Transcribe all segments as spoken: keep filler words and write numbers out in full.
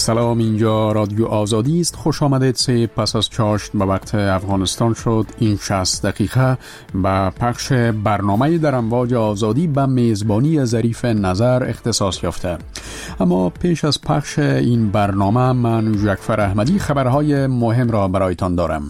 سلام، اینجا رادیو آزادی است. خوش آمدید. سه پس از چاشت به وقت افغانستان شد. این شصت دقیقه به پخش برنامه در امواج آزادی به میزبانی ظریف نظر اختصاص یافته. اما پیش از پخش این برنامه من جعفر احمدی خبرهای مهم را برایتان دارم.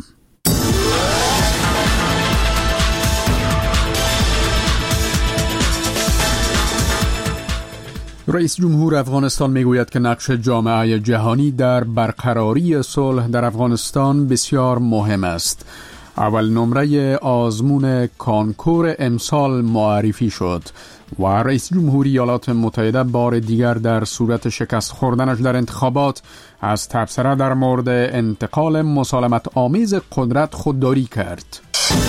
رئیس جمهور افغانستان میگوید که نقش جامعه جهانی در برقراری صلح در افغانستان بسیار مهم است. اول نمره آزمون کانکور امسال معرفی شد و رئیس جمهور ایالات متحده بار دیگر در صورت شکست خوردنش در انتخابات از تبصره در مورد انتقال مسالمت آمیز قدرت خودداری کرد.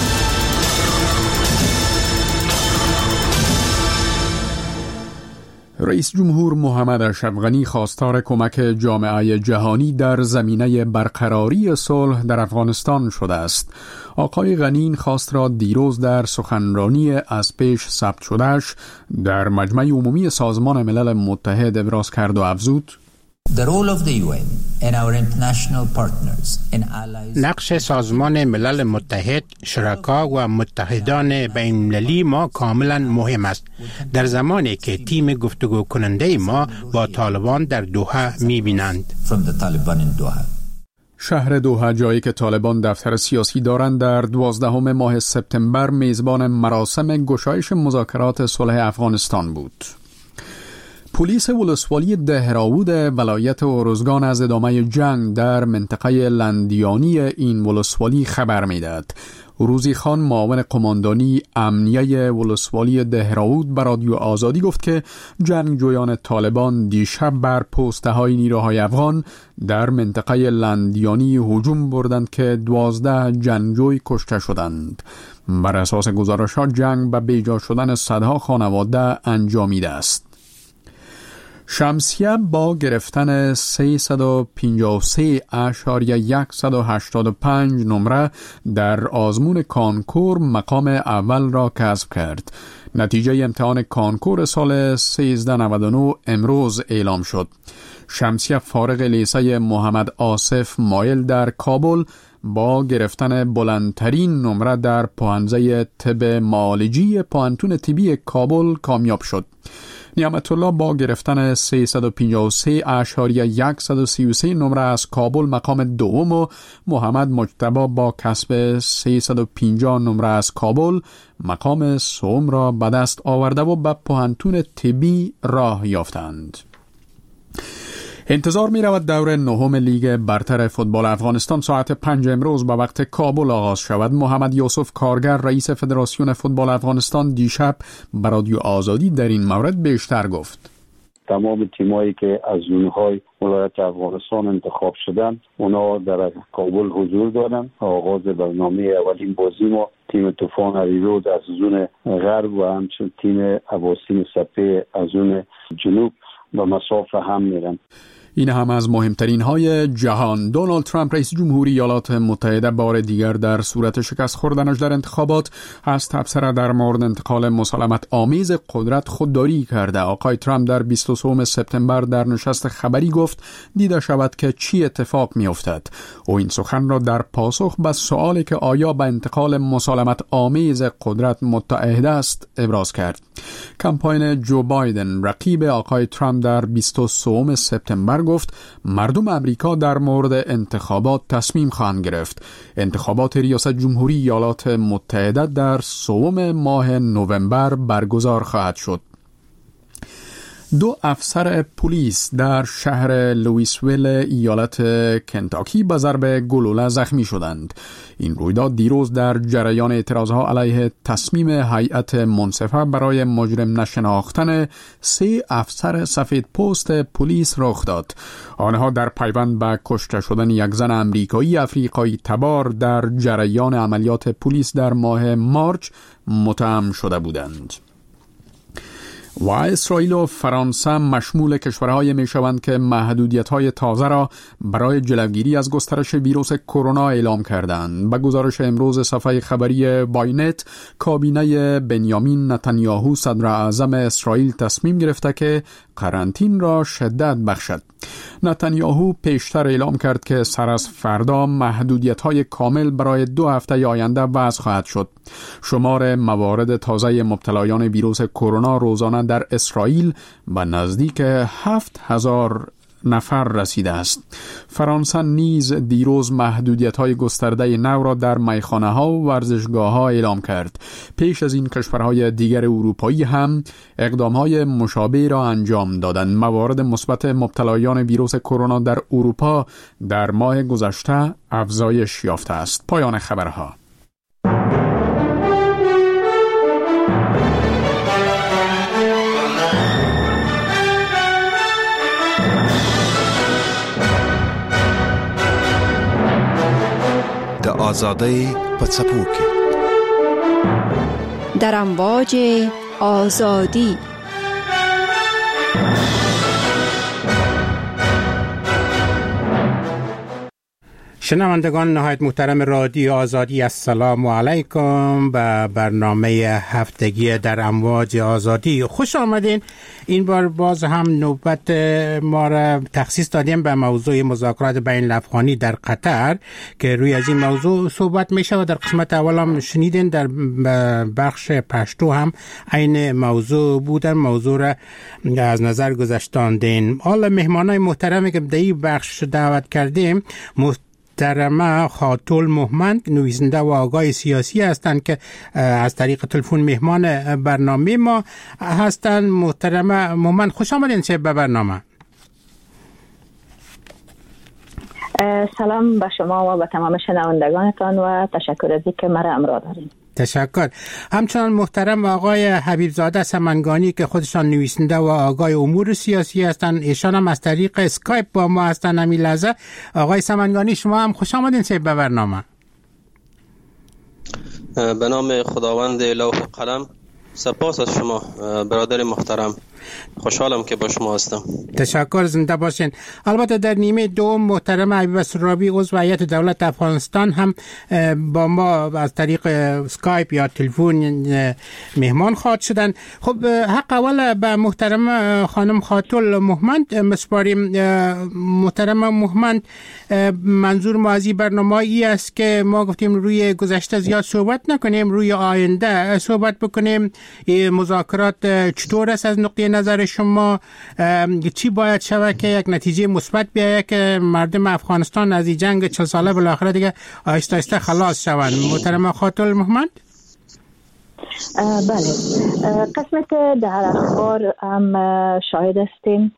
رئیس جمهور محمد اشرف غنی خواستار کمک جامعه جهانی در زمینه برقراری صلح در افغانستان شده است. آقای غنی این خواست را دیروز در سخنرانی از پیش ثبت شدهش در مجمع عمومی سازمان ملل متحد ابراز کرد و افزود: The role of the U N and our international partners and allies. نقش سازمان ملل متحد، شرکا و متحدان بین‌المللی ما کاملا مهم است. در زمانی که تیم گفتگو کننده ما با طالبان در دوحه می‌بینند. From the Taliban in Doha. شهر دوحه، جایی که طالبان دفتر سیاسی دارند، در دوازدهم ماه سپتامبر میزبان مراسم گشایش مذاکرات صلح افغانستان بود. پلیس ولسوالی دهراود ولایت ارزگان از ادامه جنگ در منطقه لندیانی این ولسوالی خبر می‌دهد. روزی خان، معاون قماندانی امنیه ولسوالی دهراود، به رادیو آزادی گفت که جنگجویان طالبان دیشب بر پست‌های نیروهای افغان در منطقه لندیانی هجوم بردند که دوازده جنگجوی کشته شدند. بر اساس گزارش‌ها جنگ به بیجا شدن صدها خانواده انجامیده است. شمسیه با گرفتن سیصد و پنجاه و سه اشاریه صد و هشتاد و پنج نمره در آزمون کانکور مقام اول را کسب کرد. نتیجه امتحان کانکور سال سیزده نود و نه امروز اعلام شد. شمسیه فارغ لیسه محمد آصف مایل در کابل با گرفتن بلندترین نمره در پوهنځی طب معالجی پوهنتون طبی کابل کامیاب شد. نعمت الله با گرفتن سیصد و پنجاه و سه اشاریه صد و سی و سه نمره از کابل مقام دوم و محمد مجتبی با کسب سیصد و پنجاه نمره از کابل مقام سوم را به دست آورده و به پوهنتون طبی راه یافتند. انتظار می رود دور نهم لیگ برتر فوتبال افغانستان ساعت پنج امروز به وقت کابل آغاز شود. محمد یوسف کارگر، رئیس فدراسیون فوتبال افغانستان، دیشب به رادیو آزادی در این مورد بیشتر گفت. تمام تیمایی که از زونهای ولایت افغانستان انتخاب شدن اونا در کابل حضور دارن. آغاز برنامه اولین بازی ما تیم طوفان اریروز از زون غرب و همچنین تیم اباسین سپه از زون جنوب به مسافه هم میرن. این هم از مهمترین های جهان. دونالد ترامپ، رئیس جمهوری ایالات متحده، بار دیگر در صورت شکست خوردنش در انتخابات از تبصره در مورد انتقال مسالمت آمیز قدرت خودداری کرده. آقای ترامپ در بیست و سوم سپتامبر در نشست خبری گفت دیده شود که چی اتفاق می افتد. او این سخن را در پاسخ به سوالی که آیا به انتقال مسالمت آمیز قدرت متعهد است ابراز کرد. کمپاین جو بایدن، رقیب آقای ترامپ، در بیست و سوم سپتامبر گفت مردم امریکا در مورد انتخابات تصمیم خواهند گرفت. انتخابات ریاست جمهوری ایالات متحده در سوم ماه نوامبر برگزار خواهد شد. دو افسر پلیس در شهر لوئیسویل ایالت کنتاکی به ضرب گلوله زخمی شدند. این رویداد دیروز در جریان اعتراضها علیه تصمیم هیئت منصفه برای مجرم نشناختن سه افسر سفید پوست پلیس رخ داد. آنها در پیوند به کشته شدن یک زن امریکایی افریقایی تبار در جریان عملیات پلیس در ماه مارچ متهم شده بودند. و اسرائیل و فرانسه مشمول کشورهای میشوند که محدودیت‌های تازه را برای جلوگیری از گسترش ویروس کرونا اعلام کردند. به گزارش امروز صفحه خبری باینت، کابینه بنیامین نتانیاهو صدر اعظم اسرائیل تصمیم گرفته که قرنطین را شدت بخشد. نتانیاهو پیشتر اعلام کرد که سر از فردا محدودیت‌های کامل برای دو هفته آینده وضع خواهد شد. شمار موارد تازه مبتلایان ویروس کرونا روزانه در اسرائیل به نزدیک هفت هزار نفر رسیده است. فرانسه نیز دیروز محدودیت‌های گسترده نو را در میخانه‌ها و ورزشگاه‌ها اعلام کرد. پیش از این کشورهای دیگر اروپایی هم اقدام‌های مشابه را انجام دادند. موارد مثبت مبتلایان ویروس کرونا در اروپا در ماه گذشته افزایش یافته است. پایان خبرها. آزادی پڅپو کې در امواج آزادی. شنوندگان نهایت محترم رادیو آزادی، السلام علیکم به برنامه هفتگی در امواج آزادی خوش آمدین. این بار باز هم نوبت ما را تخصیص دادیم به موضوع مذاکرات بین الافغانی در قطر که روی از این موضوع صحبت میشه و در قسمت اول هم شنیدین در بخش پشتو هم این موضوع بودن، موضوع را از نظر گذاشتاندین. حالا مهمانای محترمی که در این بخش دعوت کردیم محترمه خاتول محمد، نویسنده و آگاه سیاسی هستند که از طریق تلفن مهمان برنامه ما هستند. محترمه محمد خوش آمدین به برنامه. سلام به شما و به تمام شنوندگانتان و تشکر از اینکه مرا همراه دارین. تشکر. همچنان محترم آقای حبیب زاده سمنگانی که خودشان نویسنده و آگاه امور سیاسی هستند، ایشان هم از طریق اسکایپ با ما هستند همین لحظه. آقای سمنگانی شما هم خوش آمدین به برنامه. به نام خداوند لوح قلم، سپاس از شما برادر محترم، خوشحالم که با شما هستم. تشکر، زنده باشین. البته در نیمه دوم محترم حبیب سرابی عضو هیئت دولت افغانستان هم با ما از طریق اسکایپ یا تلفن مهمان خواهد شدن. خب حق اول به محترم خانم خاتول محمد مسپاریم. محترم محمد، منظور ما از این برنامه ای است که ما گفتیم روی گذشته زیاد صحبت نکنیم، روی آینده صحبت بکنیم. مذاکرات چطور است از نقطه نظر شما؟ چی باید شود که یک نتیجه مثبت بیاید که مردم افغانستان از این جنگ چهل ساله بالاخره دیگه آهسته آهسته خلاص شوند؟ محترم خاتول محمد. بله، قسمت در اخبار هم شاهد هستیم.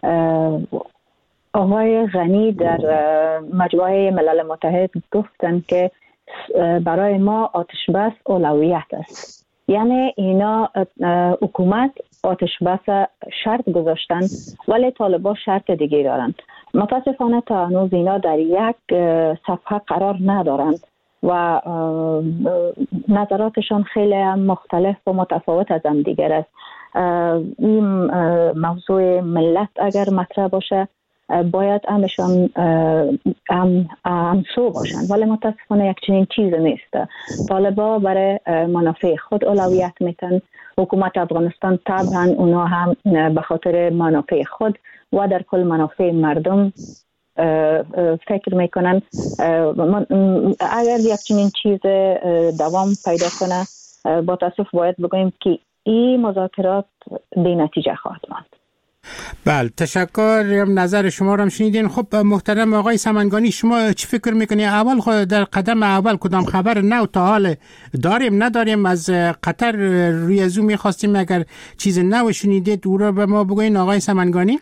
آقای غنی در مجموعه ملل متحد گفتند که برای ما آتش بس اولویت است. یعنی اینا حکومت آتش بس شرط گذاشتن ولی طالبان شرط دیگه دارند. متاسفانه تا هنوز اینا در یک صفحه قرار ندارند و نظراتشان خیلی هم مختلف و متفاوت از هم دیگر است. این موضوع ملت اگر مطرح باشه باید همشان هم همسو باشن، ولی متاسفانه یک چنین چیز نیست. طالبا برای منافع خود اولویت میتن. حکومت افغانستان طبعا اونا هم به خاطر منافع خود و در کل منافع مردم فکر میکنن. اگر یک چنین چیز دوام پیدا کنه با تاسف باید بگوییم که این مذاکرات بی نتیجه خواهد ماند. بله، تشکر. نظر شما رو هم شنیدین. خب محترم آقای سمنگانی، شما چی فکر میکنی؟ اول خود در قدم اول کدام خبر نو تا حال داریم نداریم از قطر؟ روی از اون میخواستیم اگر چیز نو شنیدید او رو به ما بگوین آقای سمنگانی.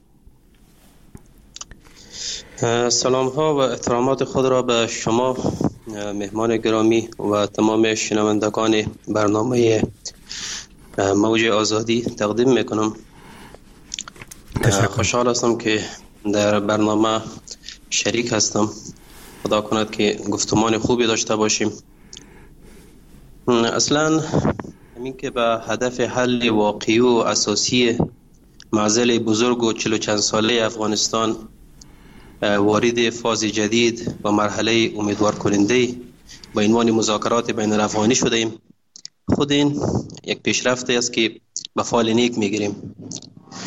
سلام ها و احترامات خود را به شما مهمان گرامی و تمام شنوندگان برنامه موج آزادی تقدیم میکنم. خوشحال هستم که در برنامه شریک هستم. خدا کند که گفتمان خوبی داشته باشیم. اصلا همین که به هدف حل واقعی و اساسی معضل بزرگ و چلو چند ساله افغانستان وارد فاز جدید و مرحله امیدوار کننده با عنوان مذاکرات بین الافغانی شده ایم، خود این یک پیشرفت است که به فال نیک میگیریم.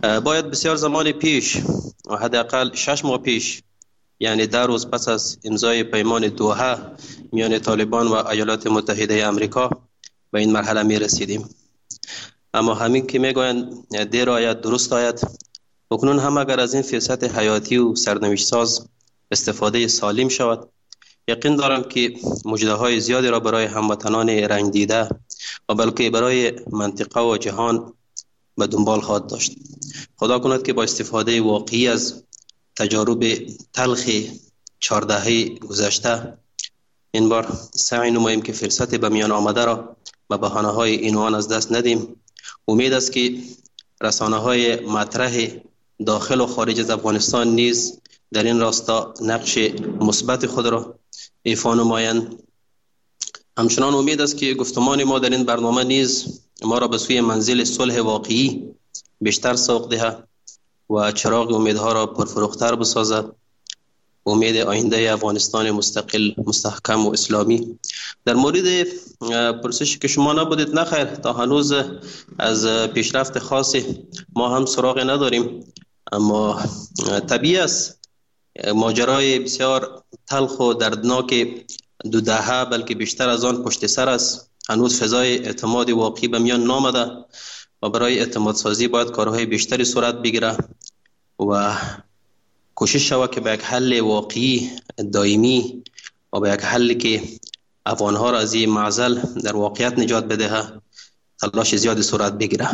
باید بسیار زمان پیش و حداقل شش ماه پیش، یعنی در روز پس از امضای پیمان دوحه میان طالبان و ایالات متحده آمریکا به این مرحله می رسیدیم. اما همین که میگویند دیر آید درست آید، اکنون هم اگر از این فرصت حیاتی و سرنوشت ساز استفاده سالم شود، یقین دارم که مژده های زیادی را برای هموطنان رنگ دیده و بلکه برای منطقه و جهان به دنبال خواهد داشت. خدا کند که با استفاده واقعی از تجارب تلخ چهاردهه گذشته این بار سعی نماییم که فرصت به میان آمده را به بهانه های این و آن از دست ندیم. امید است که رسانه های مطرح داخل و خارج از افغانستان نیز در این راستا نقش مثبت خود را ایفا نمایند. همچنان امید است که گفتمان ما در این برنامه نیز ما را به سوی منزل صلح واقعی بیشتر سوق دهد و چراغ امیدها را پرفروختر بسازد. امید آینده افغانستان مستقل، مستحکم و اسلامی. در مورد پرسشی که شما نبودید، نخیر، تا هنوز از پیشرفت خاصی ما هم سراغ نداریم، اما طبیعی است ماجرای بسیار تلخ و دردناک دو دهه بلکه بیشتر از آن پشت سر است. هنوز فضای اعتماد واقعی به میان نامده و برای اعتماد سازی باید کارهای بیشتری صورت بگیره و کوشش شود که به یک حل واقعی دائمی و به یک حلی که افغانها را از این معضل در واقعیت نجات بده تلاش زیادی صورت بگیره.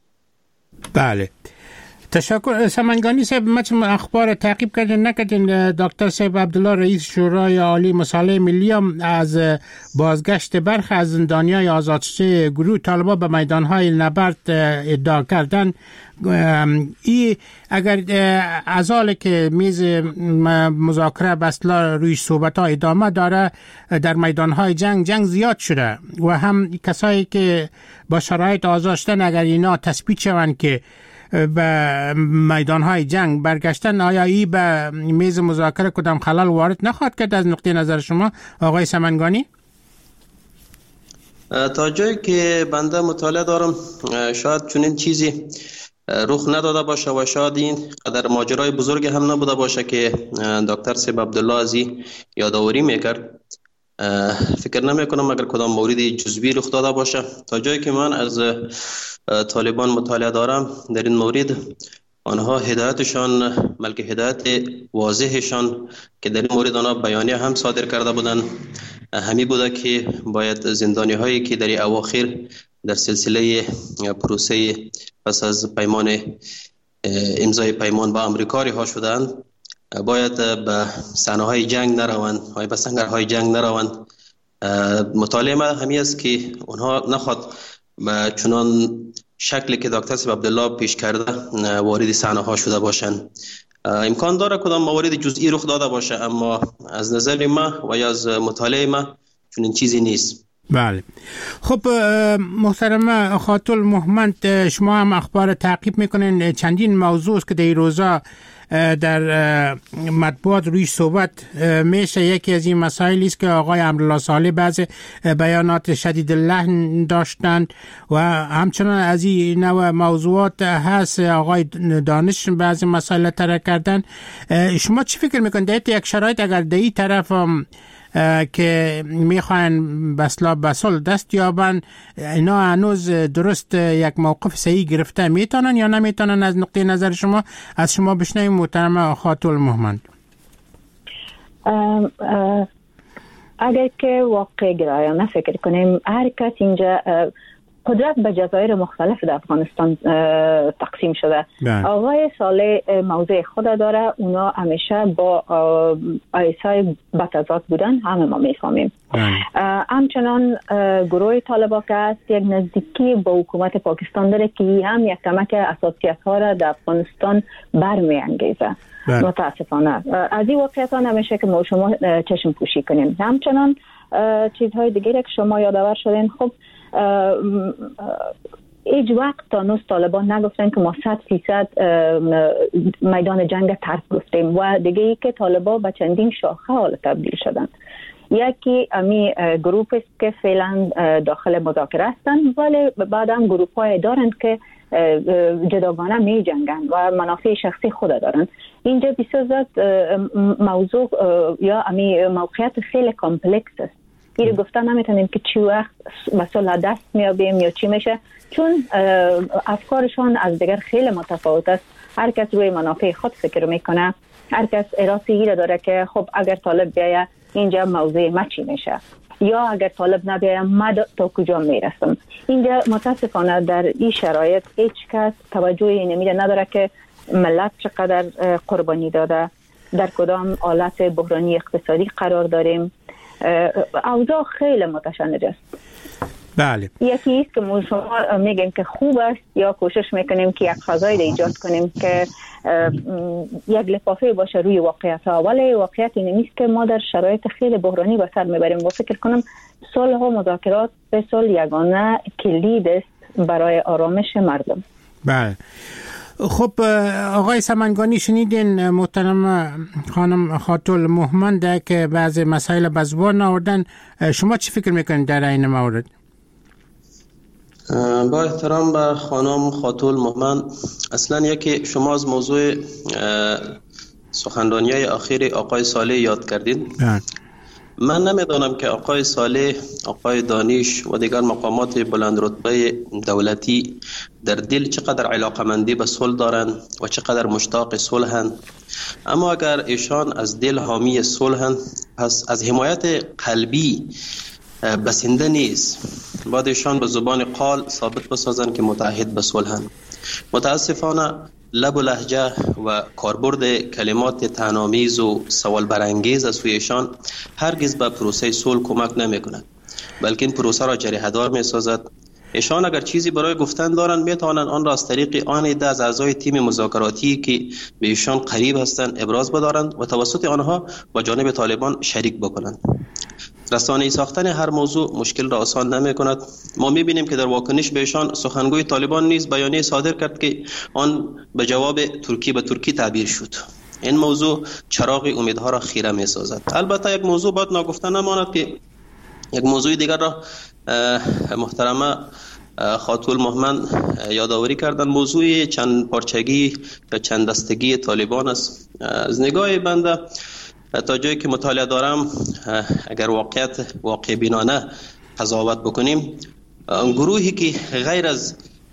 بله، تشکر. سمنگانی صاحب، ما اخبار تعقیب کردین نکردین دکتر صاحب عبدالله رئیس شورای عالی مصالحه ملی هم از بازگشت برخی از زندانیای آزاد شده گروه طالبان به میدانهای نبرد ادعا کردن. ای اگر از حالی که میز مذاکره بسلا روی صحبت ها ادامه داره، در میدانهای جنگ جنگ زیاد شده و هم کسایی که با شرایط آزاد شدن اگر اینا تثبیت شوند که به میدانهای جنگ برگشتن، آیا ای به میز مذاکره کدام خلل وارد نخواهد کرد از نقطه نظر شما آقای سمنگانی؟ تا جایی که بنده مطالعه دارم شاید چنین چیزی رخ نداده باشه و شاید این قدر ماجرای بزرگ هم نبوده باشه که دکتر صاحب عبدالله ازی یادآوری میکرد. فکر نمی کنم اگر کدام مورد جزوی رخ داده باشه. تا جایی که من از طالبان مطالعه دارم در این مورد، آنها هدایتشان بلکه هدایت واضحشان که در این مورد آنها بیانیه هم صادر کرده بودن همی بوده که باید زندانی هایی که در اواخر در سلسله پروسه پس از پیمان امضای پیمان با امریکا رها شدند باید به صحنه های جنگ نروند، های به سنگرهای جنگ نروند. مطالعه ما همی است که اونها نخواد به چنان شکلی که دکتر صاحب عبدالله پیش کرده وارد صحنه ها شده باشند. امکان داره کدام موارد جزئی رخ داده باشه، اما از نظر ما و یا از مطالعه ما چنین چیزی نیست. بله. خب محترم خاطر محمد، شما هم اخبار تعقیب میکنین. چندین موضوع است که در روزا در مطبوعات روی صحبت میشه. یکی از این مسائلی است که آقای امرالله صالح بعض بیانات شدید اللحن داشتند و همچنان از این نوع موضوعات هست آقای دانش بعض مسائل طرح کردن. شما چی فکر میکنید در یک شرایط اگر در این طرف هم که میخواین بسلا بسل دست یابن، اینا هنوز درست یک موقف صحیح گرفته میتونن یا نمیتونن؟ از نقطه نظر شما از شما بشنویم محترم خاطر محمد. اگر که واقع گرایانه فکر کنیم، هر کس اینجا قدرت به جزایر مختلف در افغانستان تقسیم شده. بله. آقای صالح موضع خود داره، اونا همیشه با آیسای بتضاد بودن، همه ما میفهمیم. همچنان گروه طالبان که است یک نزدیکی با حکومت پاکستان داره که هم یک کمک اساسیت ها را در افغانستان برمی انگیزه. متاسفانه از این واقعیت ها نمیشه که ما شما چشم پوشی کنیم. همچنان چیزهای دیگری که شما یادآور شدین، خب هیچ وقت تا نوز طالبان نگفتن که ما صد فیصد میدان جنگ ترک گفتیم و دیگه ای که طالبان به چندین شاخه حال تبدیل شدن. یکی امی گروپ است که فعلا داخل مذاکره هستند، ولی بعد هم گروپ های دارند که جداگانه می جنگند و منافع شخصی خود دارند. اینجا بسیار زیاد موضوع یا امی موقعیت خیلی کامپلکس است. این گفتن نمیتونیم که چی وقت مثلا دست میابیم یا چی میشه، چون افکارشان از دیگر خیلی متفاوت است. هر کس روی منافع خود فکر میکنه، هر کس ارادی ایره داره که خب اگر طالب بیایه اینجا موضوع ما چی میشه، یا اگر طالب نبیایه ما تا کجا میرسم. اینجا متاسفانه در این شرایط هیچ کس توجه اینمیده نداره که ملت چقدر قربانی داده، در کدام حالت بحرانی اقتصادی قرار داریم. اوضاع خیلی متشنج است. بله. یکی است که ما شما میگیم که خوب است یا کوشش میکنیم که یک فضای ایجاد کنیم که یک لفافه باشه روی واقعیت ها، ولی واقعیت این نیست که ما در شرایط خیلی بحرانی به سر میبریم و فکر کنم صلح و مذاکرات به صلح یگانه کلید است برای آرامش مردم. بله. خب آقای سمنگانی، شنیدین محترم خانم خاتون مهمند که بعضی مسائل به زبان آوردن، شما چی فکر میکنید در این مورد؟ با احترام به خانم خاتون مهمند، اصلا یکی شما از موضوع سخنرانی اخیر آقای صالح یاد کردین. من نمیدانم که آقای صالح، آقای دانش و دیگر مقامات بلند رتبه دولتی در دل چقدر علاقمندی به صلح دارند و چقدر مشتاق صلحند، اما اگر ایشان از دل حامی صلحند، پس از حمایت قلبی بسنده نیست. باید ایشان به زبان قال ثابت بسازند که متعهد به صلحند. متاسفانه لب و لهجه و کاربرد کلمات طعنه‌آمیز و سوال برانگیز از سویشان هرگز به پروسه صلح کمک نمی‌کند، بلکه این پروسه را جریحه‌دار می‌سازد. ایشان اگر چیزی برای گفتن دارند میتوانند آن را از طریق آن عده از اعضای تیم مذاکراتی که به ایشان قریب هستند ابراز بدارند و توسط آنها با جانب طالبان شریک بکنند. رسانه‌ای ساختن هر موضوع مشکل را آسان نمی کند. ما می بینیم که در واکنش به ایشان سخنگوی طالبان نیز بیانیه صادر کرد که آن به جواب ترکی به ترکی تعبیر شد. این موضوع چراغ امیدها را خیره می سازد. البته یک موضوع باید ناگفته نماند که یک موضوع دیگر را محترمه خاتون مهمند یادآوری کردن، موضوع چند پارچگی یا چند دستگی طالبان است. از نگاه بنده تا جایی که مطالعه دارم، اگر واقعیت واقع بینانه قضاوت بکنیم، گروهی که غیر از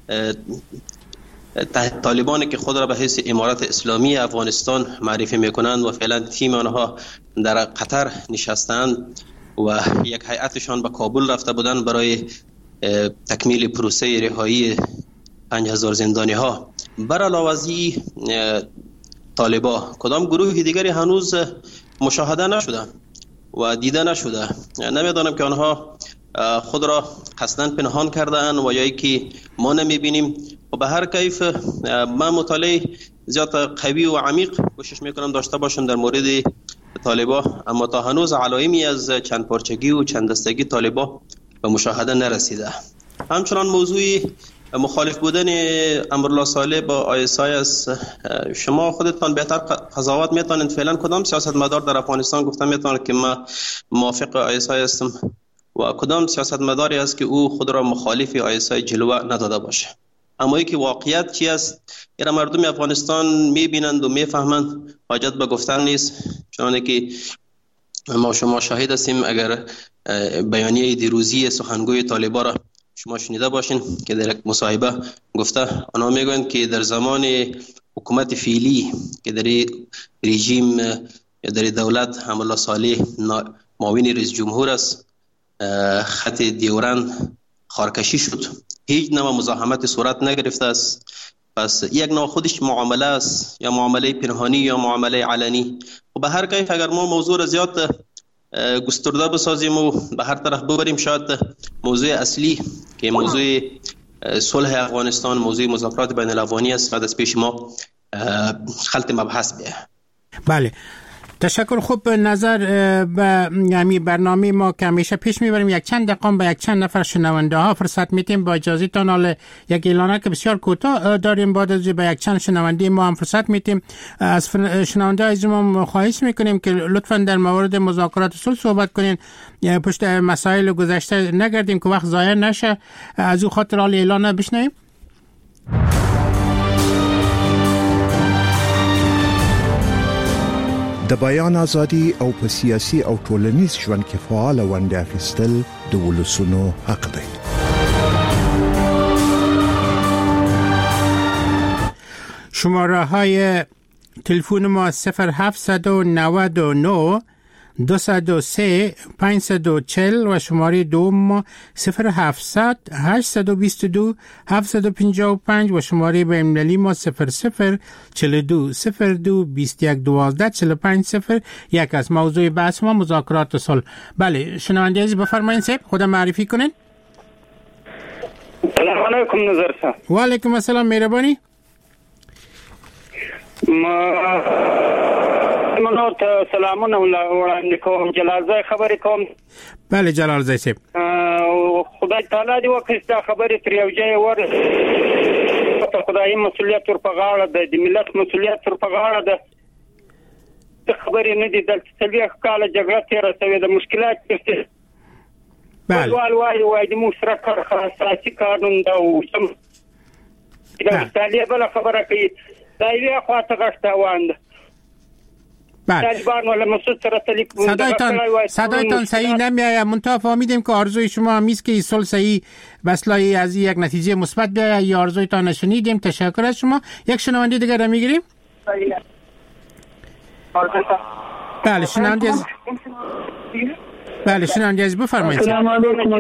طالبانی که خود را به حیث امارت اسلامی افغانستان معرفی میکنند و فعلا تیم آنها در قطر نشستند و یک هیئتشان به کابل رفته بودند برای تکمیل پروسه رهایی پنج هزار زندانی ها، بر علاوه از طالبا کدام گروه دیگری هنوز مشاهده نشده و دیده نشده. نمیدانم که آنها خود را قصداً پنهان کردن و یا ای که ما نمیبینیم. و به هر کیف من مطالعه زیاد قوی و عمیق کوشش میکنم داشته باشم در مورد طالبا، اما تا هنوز علائمی از چند پارچگی و چند دستگی طالبا به مشاهده نرسیده. همچنان موضوع مخالف بودن امرالله صالح با آی اس آی است. شما خودتان بهتر قضاوت میتونید فعلا کدام سیاستمدار در افغانستان گفتن میتونه که ما موافق آی اس آی هستم و کدام سیاستمداری است که او خود را مخالف آی اس آی جلوه نداده باشه. اما ای که واقعیت چی است ایرا مردم افغانستان میبینند و میفهمند، حاجت به گفتن نیست. چون که ما شما شاهد هستیم، اگر بیانیه دیروزی سخنگوی طالبان را شما شنیده باشین که در یک مصاحبه گفته، آنها میگویند که در زمان حکومت فعلی که در رژیم یا در دولت امرالله صالح معاون رئیس جمهور است، خط دیورند خارکشی شد، هیچ نوع مزاحمت صورت نگرفته است. پس یک نوع خودش معامله است، یا معامله پنهانی یا معامله علنی. و به هر کیف اگر ما موضوع را زیاد گسترده بسازیم و به هر طرف ببریم، شاید موضوع اصلی که موضوع صلح افغانستان، موضوع مذاکرات بین الاقوانی است، بعد از پیش ما خلط مبحث بیه. بله. تشکر. خوب نظر به یعنی برنامه ما که همیشه پیش میبریم یک چند دقیقه به یک چند نفر شنونده ها فرصت میتیم. با اجازه تان حال یک اعلانه که بسیار کوتاه داریم، بعد از به یک چند شنونده ما هم فرصت میتیم. از شنونده عزیز ما خواهش میکنیم که لطفا در مورد مذاکرات صلح صحبت کنین، پشت مسائل گذشته نگردیم که وقت ضایع نشه. از او خاطر حال اعلانه بشنویم. د بیان ازادي او په سیاسي او ټولنیز ژوند کې فعال ونډه اخیستل د ولسونو حق دی. شماره های تلفن ما صفر هفت نه نه دو صفر سه پنج چهار صفر و شماره دوم ما صفر هفتصد هشت دو دو هفت پنج پنج و شماره بین‌المللی ما صفر صفر چهل و دو صفر دو بیست و یک دوازده چهل و پنج صفر یک است. موضوع بحث ما مذاکرات صلح. بله شنونده عزیز بفرمایید صاحب، خودم معرفی کنین. سلام علیکم نظر صاحب. و علیکم السلام، مهربانی. ما منو ته سلامونه وړاندې کوم. جلال زای خبرې کوم. بله جلال زای صاحب. خدای تعالی دې وکړي دا خبرې تر یو ځای ور ته خدای مسؤلیت ور په غاړه ده، د ملت مسؤلیت ور په غاړه ده. د خبرې نه دي د څلوېښت کاله جګړه تېره شوې ده، مشکلات شته. بله وال وای وای د مشترک اساسي قانون دا او سم دا طالبانو خبره کوي دا یې خواته غشته وانده. طالبان ولا مسعود سره تلیک صدایتان صدایتان صحیح نمیایه. منتها فهمیدیم که آرزوی شما همیست که صلح صحیح بسلای از یک نتیجه مثبت بیاید. یا آرزویتان نشنیدیم. تشکر از شما. یک شنونده دیگر را میگیریم. بله شنونده از بله شنونده از بفرمایید. سلام علیکم.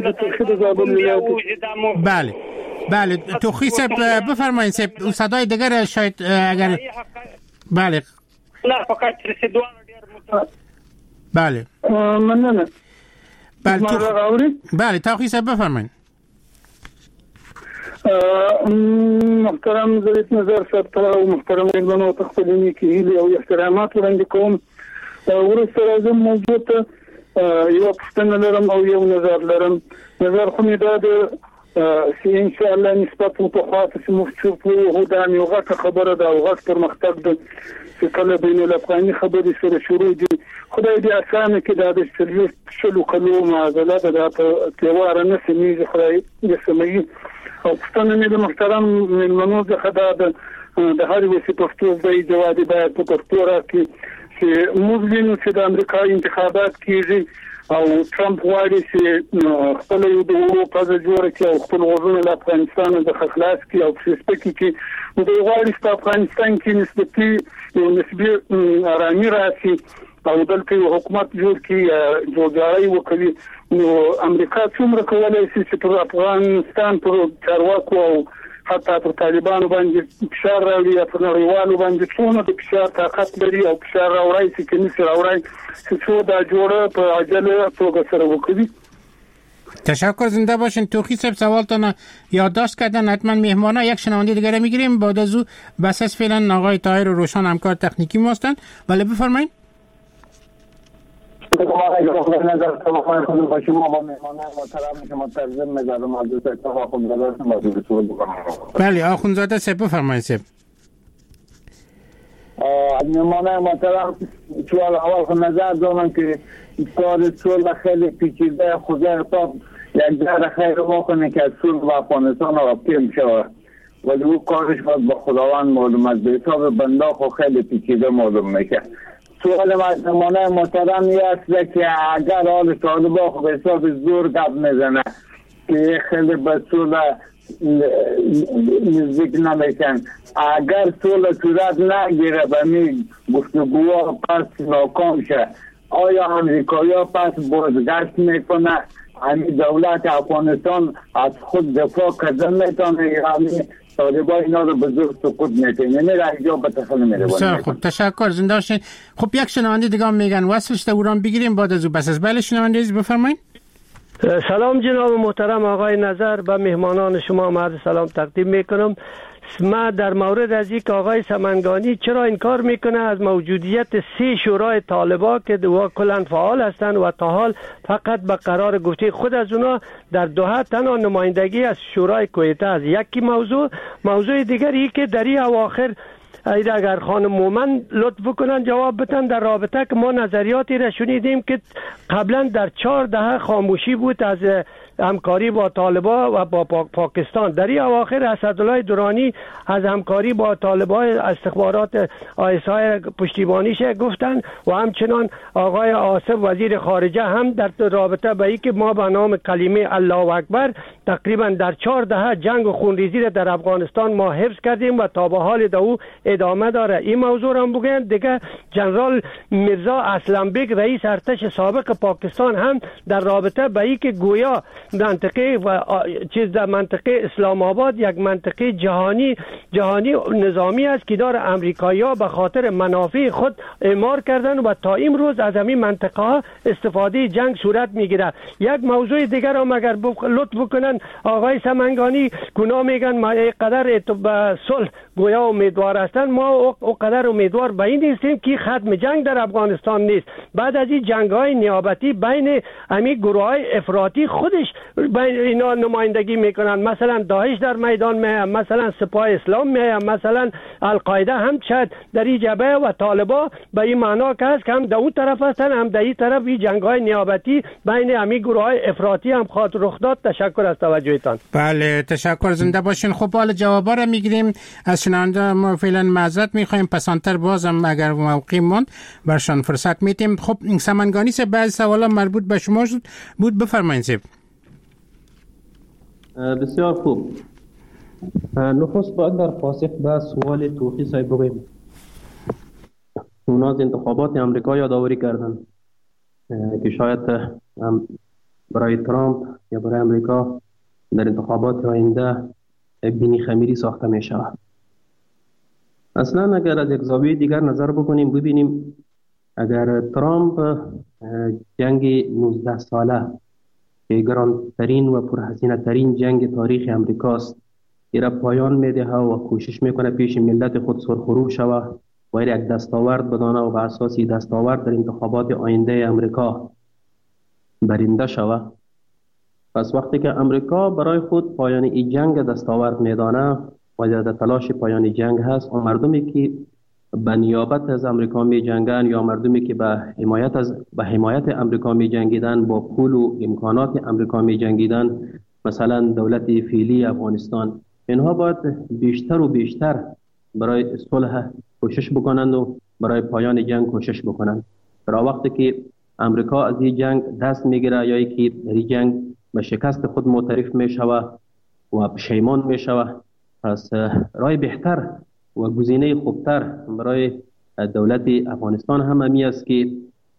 بله بله توخی صاحب بفرمایید صاحب. اون صدای دیگر شاید اگر بله لا فقط رسیدوال ډیر مت بله مننه. بله بله توخی صاحب بفرمایید. محترم ضریف نظر صاحب او محترم رضوان تخصیلی کې هیله او احترامات وړاندې کوم. ورسره راځم موضوع ته یو پوښتنه لرم او یو نظر لرم. نظر خو مې دا ده چې ان شاء الله نسبت په خاطر چې مفتوح هو دا یو غټه خبره ده او غټ پرمختګ ده چې کله بین الافغاني خبرې سره شروع دي. خدای دې اسانه کې دا د شلو کلو معادله ده په تیواره نه سمېږي. خدای دې سمېږي. او پښتنه مې د محترم مېلمنو څخه دا د هر وسې پښتو ځای جواب باید په پښتو راکړي چې موږ وینو چې د امریکا انتخابات کېږي او ټرمپ غواړي چې خپل یو د اروپا د جوړ کې او خپل غوښتنه له افغانستان د خلاص کې او فیسبوک کې د غواړي چې افغانستان کې نسبتي یو نسبي آرامي راشي او دلته یو حکومت جوړ کړي جوړجاړی وکړي. نو امریکا څومره کولای شي چې پر افغانستان پر چارواکو او حتی پر طالبانو باندې فشار راوړي یا پر نړیوالو باندې څونه د فشار طاقت لري او فشار راوړي چې کني سره راوړي چې څو دا جوړه په عجله توګه سره وکړي. تشکر، زنده باشین. توخی صاحب سوالتان یادداشت کردن. حتما مهمانا یک شنونده دیگر میگیریم. بعد از او بس از فعلا آقای طاهر و روشن همکار تکنیکی ما هستند. ولی بفرمایید. بله آخوندزاده صاحب بفرمایید صاحب. مهمانان محترم سوال اول خود نظر دارم که کار صلح خیلی پیچیده. خدا خدا یک در خیر بکنه که صلح و افغانستان آپتیم شود ولی او کارش باید با خداوند معلوم است. به حساب بنده خو خیلی پیچیده معلوم میشه. سوال مهمانان محترم این است که اگر حال طالبان خو به حساب زور گپ میزنه که خیلی به صلح نزدیک نمیشن، اگر صلح صورت نگیره به می گفتگوها پس ناکام شه، آیا امریکایی‌ها پس بازگشت میکنه؟ همین دولت افغانستان از خود دفاع کردن میتونه یا همین طالبان اینا رو به زور سقوط میتونه؟ یعنی راه به تخیل میره. بسیار خوب، تشکر. زنده باشین. خب یک شنونده دیگه میگن وصلش دوران بگیریم بعد از او بس از بله شنونده از بفرمایید. سلام جناب محترم آقای نظر، به مهمانان شما عرض سلام تقدیم میکنم. ما در مورد از یک آقای سمنگانی چرا انکار میکنه از موجودیت سه شورای طالبان که دو کلن فعال هستند و تا حال فقط به قرار گفته خود از اونا در دوحه تنها نمایندگی از شورای کویته است. یکی موضوع موضوع دیگری که در این اواخر اگر خانم مومن لطف کنن جواب بدن در رابطه که ما نظریاتی را شنیدیم که قبلا در چهار دهه خاموشی بود از همکاری با طالبان و با پاکستان. در این اواخر اسدالله درانی از همکاری با طالبان استخبارات آیسای پشتیبانیش گفتن و همچنان آقای آصف وزیر خارجه هم در رابطه با اینکه ما به نام کلمه الله اکبر تقریبا در چهار دهه جنگ و خونریزی را در افغانستان ما حفظ کردیم و تا به حال دو ادامه داره. این موضوع هم بگن دیگه جنرال میرزا اسلم بیگ رئیس ارتش سابق پاکستان هم در رابطه با اینکه گویا منطقه و چیز در منطقه اسلام آباد یک منطقه جهانی جهانی نظامی است که داره امریکایی‌ها به خاطر منافع خود اعمار کردن و تا امروز از همین منطقه ها استفاده جنگ صورت میگیره. یک موضوع دیگر هم اگر لطف بکنن آقای سمنگانی گناه میگن ما قدر به صلح گویا امیدوار هستن، ما او قدر امیدوار به این نیستیم که ختم جنگ در افغانستان نیست. بعد از این جنگ‌های نیابتی بین همین گروه‌های افراطی خودش بین اینا نمایندگی میکنن، مثلا داعش در میدان میه، مثلا سپاه اسلام میه، مثلا القاعده هم شاید در این جبهه و طالبان به این معنا که هست که هم در اون طرف هستن هم در این طرف این جنگ‌های نیابتی بین همین گروه‌های افراطی هم خاطر رخ داد. تشکر از توجهتان. بله تشکر، زنده باشین. خب حالا جوابا رو میگیریم از شنونده. ما فعلا معذرت میخوایم، پسانتر بازم اگر موقع موند برشان فرصت میتیم. خب این سمنگانی سے بعض سوالا مربوط به شما بود، بفرمایید. سیب بسیار خوب. نخست باید در پاسخ به سوال توفی صاحب بگویم. اونا از انتخابات امریکا یادآوری کردن که شاید برای ترامپ یا برای امریکا در انتخابات آینده بینی خمیری ساخته می شود. اصلا اگر از یک زاویه دیگر نظر بکنیم ببینیم اگر ترامپ جنگ نوزده ساله که گرانترین و پرهزینه ترین جنگ تاریخ امریکاست ایرا پایان میده و کوشش میکنه پیش ملت خود سرخروب شوه و یک دستاورد بدانه و به اساس دستاورد در انتخابات آینده امریکا برنده شوه. پس وقتی که امریکا برای خود پایان این جنگ دستاورد میدانه و در تلاش پایان جنگ هست و مردمی که به نیابت از امریکا می جنگن یا مردمی که به حمایت از به حمایت امریکا می جنگیدن با پول و امکانات امریکا می جنگیدن، مثلا دولت فعلی افغانستان، اینها باید بیشتر و بیشتر برای صلح کوشش بکنند و برای پایان جنگ کوشش بکنند. در وقتی که امریکا از این جنگ دست میگیره یا که این جنگ به شکست خود معترف می شود و پشیمان می شود، پس رای بهتر و گزینه خوبتر برای دولت افغانستان هم همی است که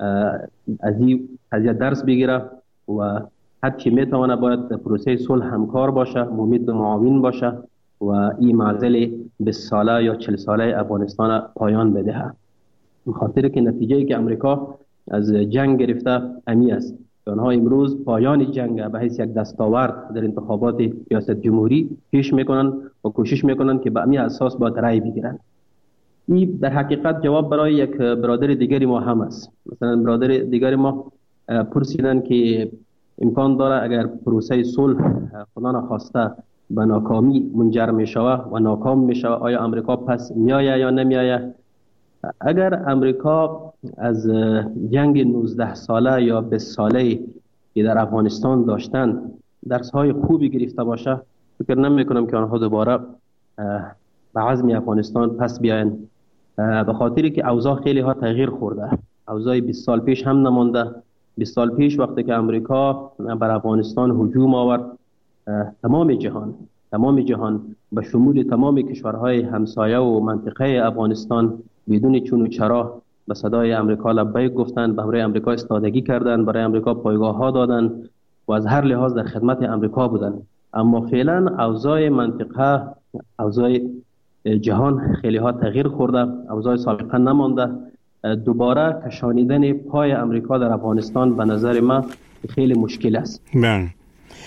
از این قضیه درس بگیره و حد که میتونه باید پروسه صلح همکار باشه، ممید و معاون باشه و این معضل بیست ساله یا چهل ساله افغانستان پایان بدهد. بخاطر که نتیجه که امریکا از جنگ گرفته همی است. آنها امروز پایان جنگ به حیث یک دستاورد در انتخابات ریاست جمهوری پیش میکنن و کوشش میکنن که به همین اساس با رأی بگیرن. این در حقیقت جواب برای یک برادر دیگری ما هم است. مثلا برادر دیگری ما پرسیدن که امکان داره اگر پروسه صلح خدا نخواسته به ناکامی منجر میشوه و ناکام میشوه آیا امریکا پس میآید یا نمیآید؟ اگر امریکا از جنگ نوزده ساله یا بیست ساله که در افغانستان داشتن درس های خوبی گرفته باشه، فکر نمی کنم که آنها دوباره به عزم افغانستان پس بیاین، به خاطری که اوضاع خیلی ها تغییر خورده. اوضاع بیست سال پیش هم نمانده. بیست سال پیش وقتی که امریکا بر افغانستان هجوم آورد، تمام جهان تمام جهان به شمول تمام کشورهای همسایه و منطقه افغانستان بدون چون و چرا به صدای امریکا لبیک گفتند، به همراه امریکا استادگی کردند، برای امریکا پایگاه ها دادند و از هر لحاظ در خدمت امریکا بودند. اما فعلا اوضاع منطقه، اوضاع جهان خیلی ها تغییر خورده، اوضاع سابقه نمانده. دوباره کشانیدن پای امریکا در افغانستان به نظر من خیلی مشکل است. بله.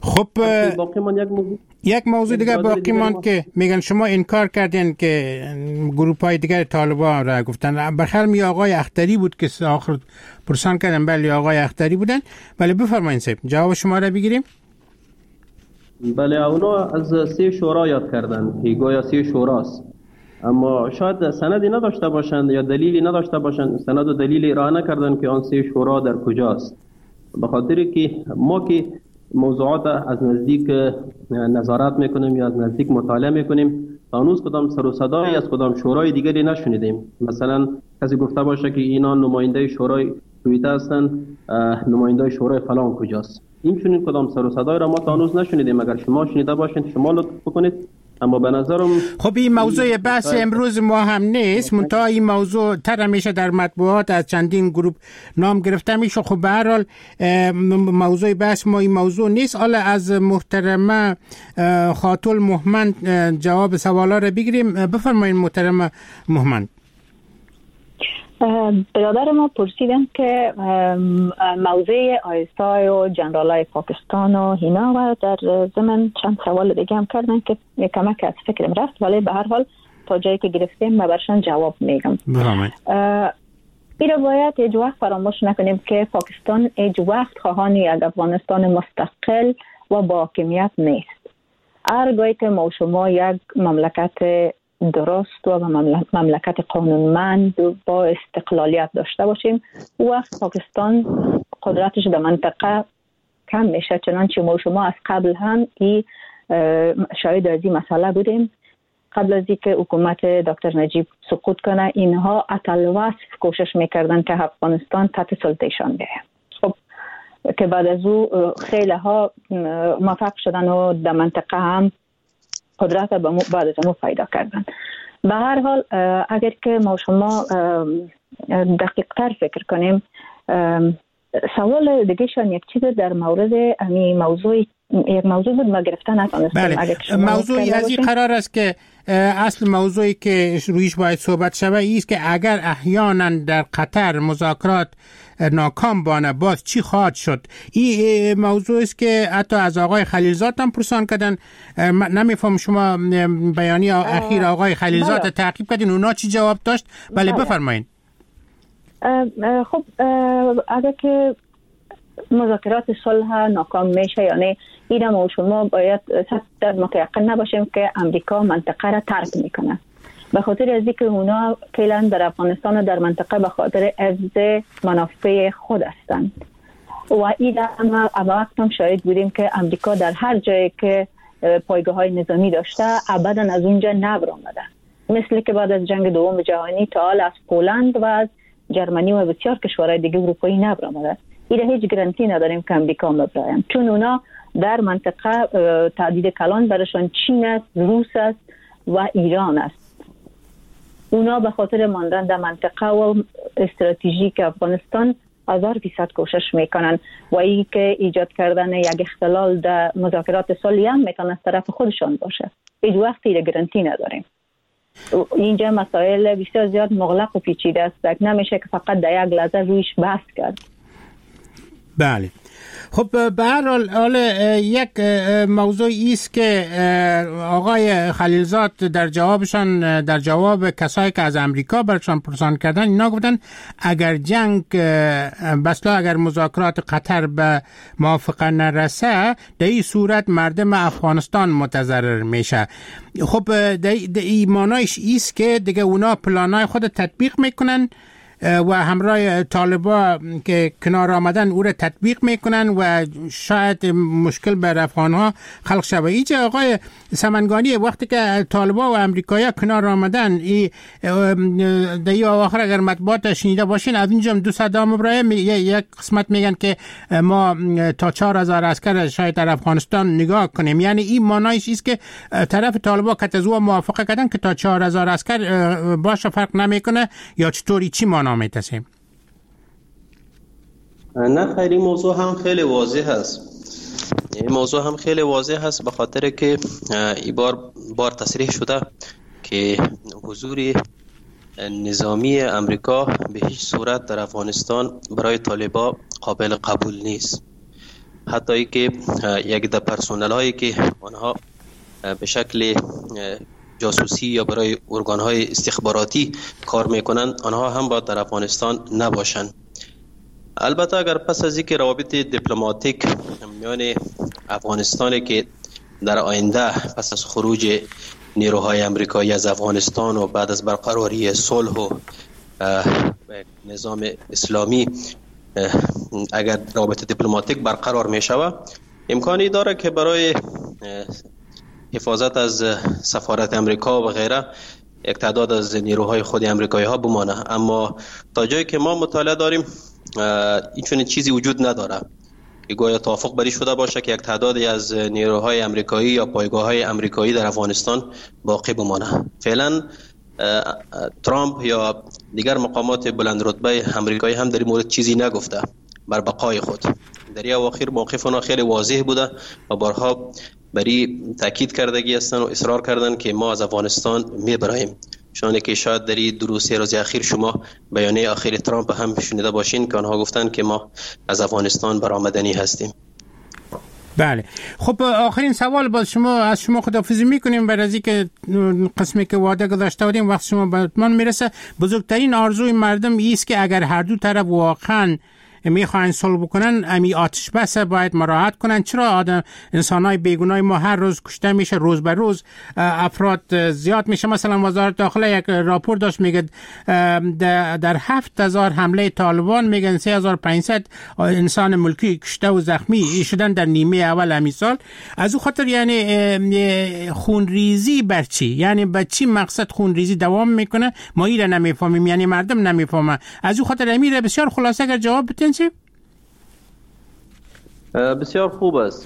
خب باقی من یک موضوع یک موضوع دیگه باقی ماند که میگن شما انکار کردین که گروه های دیگر طالبان را گفتن. بخیر می آقای اختری بود که آخر پرسان کردن. بله آقای اختری بودن. بله بفرمایید صاحب جواب شما را بگیریم. بله اونا از سه شورا یاد کردن که گویا سه شوراست، اما شاید سندی نداشته باشند یا دلیلی نداشته باشند، سند و دلیلی ارائه نکردن که آن سه شورا در کجاست. به خاطر که ما که موضوعات از نزدیک نظارت میکنیم یا از نزدیک مطالعه میکنیم، هنوز کدام سر و صدایی از کدام شورای دیگری نشنیدیم. مثلا کسی گفته باشه که اینا نماینده شورای توییته هستند، نماینده شورای فلان کجاست. این چنین کدام سر و صدای را ما تا هنوز نشنیدیم. اگر شما شنیده باشین شما لطف بکنید. اما به نظرم خب این موضوع بحث امروز ما هم نیست، منتها این موضوع تر میشه در مطبوعات از چندین گروه نام گرفته میشه. خب به هر حال موضوع بحث ما این موضوع نیست. حالا از محترمه خاتون مهمند جواب سوالا رو بگیریم. بفرمایید محترمه مهمند. برادر ما پرسیدن که موضوع آیسای و جنرالای پاکستان و هینا و در ضمن چند سوال دیگه هم کردن که کمک از فکرم رفت، ولی به هر حال تا جایی که گرفتیم ما برشان جواب میگم. این رو باید ایج وقت فراموش نکنیم که پاکستان ایج وقت خواهان یک افغانستان مستقل و با حاکمیت نیست. هرگاهی که ما شما یک مملکت درست و مملکت قانونمند با استقلالیت داشته باشیم، وقت پاکستان قدرتش در منطقه کم میشه. چنانچه ما شما از قبل هم ای شاهد از این مسئله بودیم. قبل از اینکه حکومت دکتر نجیب سقوط کنه، اینها اتلوث کوشش میکردن که افغانستان تحت سلطهشان بیه. خب که بعد از او خیلی ها موفق شدن و در منطقه هم قدرت بعد از اون پیدا کردن. به هر حال اگر که ما شما دقیق تر فکر کنیم، سوال دیگه شان یک چیز در مورد امی موضوع یک موضوع بود ما گرفتن نتونستم. بله. موضوعی از این قرار است که اصل موضوعی که رویش باید صحبت شود ایست که اگر احیانا در قطر مذاکرات ناکام بانه باز چی خواهد شد. این موضوع است که حتی از آقای خلیلزاد هم پرسان کردن. نمیفهم شما بیانی اخیر آقای خلیلزاد تعقیب کردین، اونا چی جواب داشت؟ بله بفرمایید. خب اگر که مذاکرات صلح ناکام میشه، یعنی این ما شما باید صد متیقن نباشیم که امریکا منطقه را ترک میکنه، به خاطر از اینکه اونا کلا در افغانستان و در منطقه به خاطر حفظ منافع خود هستند و این هم وقت هم شاهد بودیم که امریکا در هر جایی که پایگاه های نظامی داشته ابدا از اونجا نبر آمده، مثل که بعد از جنگ دوم جهانی تا حال از پولند و از جرمنی و بسیار کشورهای دیگه اروپایی نبر آمده. این هیچ گارانتی نداریم که امریکا مبرایم، چون اونا در منطقه تعدید کلان برشان چین است، روس است و ایران است. اونا به خاطر ماندن در منطقه و استراتژیک افغانستان هزار فیصد کوشش میکنن و این که ایجاد کردن یک اختلال در مذاکرات صلحی هم میتونه از طرف خودشان باشه. هیچ وقتی را گارانتی نداریم. اینجا مسائل بسیار زیاد مغلق و پیچیده است، نمیشه که فقط در یک لحظه رویش بحث کرد. بله. خب به هر حال یک موضوعی است که آقای خلیلزاد در جوابشان در جواب کسایی که از امریکا برشان پرسان کردن اینا گفتن اگر جنگ بسلا اگر مذاکرات قطر به موافقه نرسه در این صورت مردم افغانستان متضرر میشه. خب در این معنایش ایست که دیگه اونا پلانای خود تطبیق میکنن و همراه طالبا که کنار آمدن او را تطبیق میکنن و شاید مشکل بر افغانها خلق شود. اینجا آقای سمنگانی وقتی که طالبا و امریکایی کنار آمدن ای در آخر اگر مطبوعات شنیده باشین از اینجا دو صدا مبرای یک قسمت میگن که ما تا چهار هزار عسکر شاید در افغانستان نگاه کنیم، یعنی این معنایش است که طرف طالبا که از او موافقه کردن که تا چهار هزار عسکر باشه فرق نمیکنه یا چطوری چی معنا میتسیم؟ نه خیلی موضوع هم خیلی واضح هست. این موضوع هم خیلی واضح هست به خاطر که این بار بار تصریح شده که حضور نظامی امریکا به هیچ صورت در افغانستان برای طالبا قابل قبول نیست. حتی که یک ده پرسونل هایی که آنها به شکل جاسوسی یا برای ارگان های استخباراتی کار میکنند آنها هم باید در افغانستان نباشند. البته اگر پس از اینکه روابط دیپلماتیک میان افغانستان که در آینده پس از خروج نیروهای امریکایی از افغانستان و بعد از برقراری صلح و نظام اسلامی اگر روابط دیپلماتیک برقرار می شود، امکانی داره که برای حفاظت از سفارت امریکا و غیره یک تعداد از نیروهای خود امریکایی ها بمانه. اما تا جایی که ما مطالعه داریم این چنین چیزی وجود نداره که گویا توافق بری شده باشه که یک تعدادی از نیروهای امریکایی یا پایگاه های امریکایی در افغانستان باقی بمانه. فعلا ترامپ یا دیگر مقامات بلند رتبه امریکایی هم در این مورد چیزی نگفته بر بقای خود. در این اواخر موقف اونا خیلی واضح بوده و بارها بری تاکید کردگی هستن و اصرار کردن که ما از افغانستان میبریم. شانه که شاید در این دو روز سه روز اخیر شما بیانیه اخیر ترامپ هم شنیده باشین که آنها گفتن که ما از افغانستان برآمدنی هستیم. بله. خب آخرین سوال باز شما از شما خداحافظی میکنیم بعد از اینکه قسمی که وعده گذاشته بودیم وقت شما به اتمام میرسه. بزرگترین آرزوی مردم است که اگر هر دو طرف واقعا میخواین صلح بکنن امی آتش بس باید مراعات کنن. چرا آدم انسانای بیگناه ما هر روز کشته میشه، روز به روز افراد زیاد میشه. مثلا وزارت داخله یک راپور داشت میگه در هفت هزار حمله طالبان میگن سه هزار و پانصد انسان ملکی کشته و زخمی شدن در نیمه اول همین سال. از او خاطر یعنی خونریزی بر چی؟ یعنی به چی مقصد خونریزی دوام میکنه ما ایره نمیفهمیم، یعنی مردم نمیفهمن. از او خاطر امیر بسیار خلاصه اگر جواب بتین. بسیار خوب است.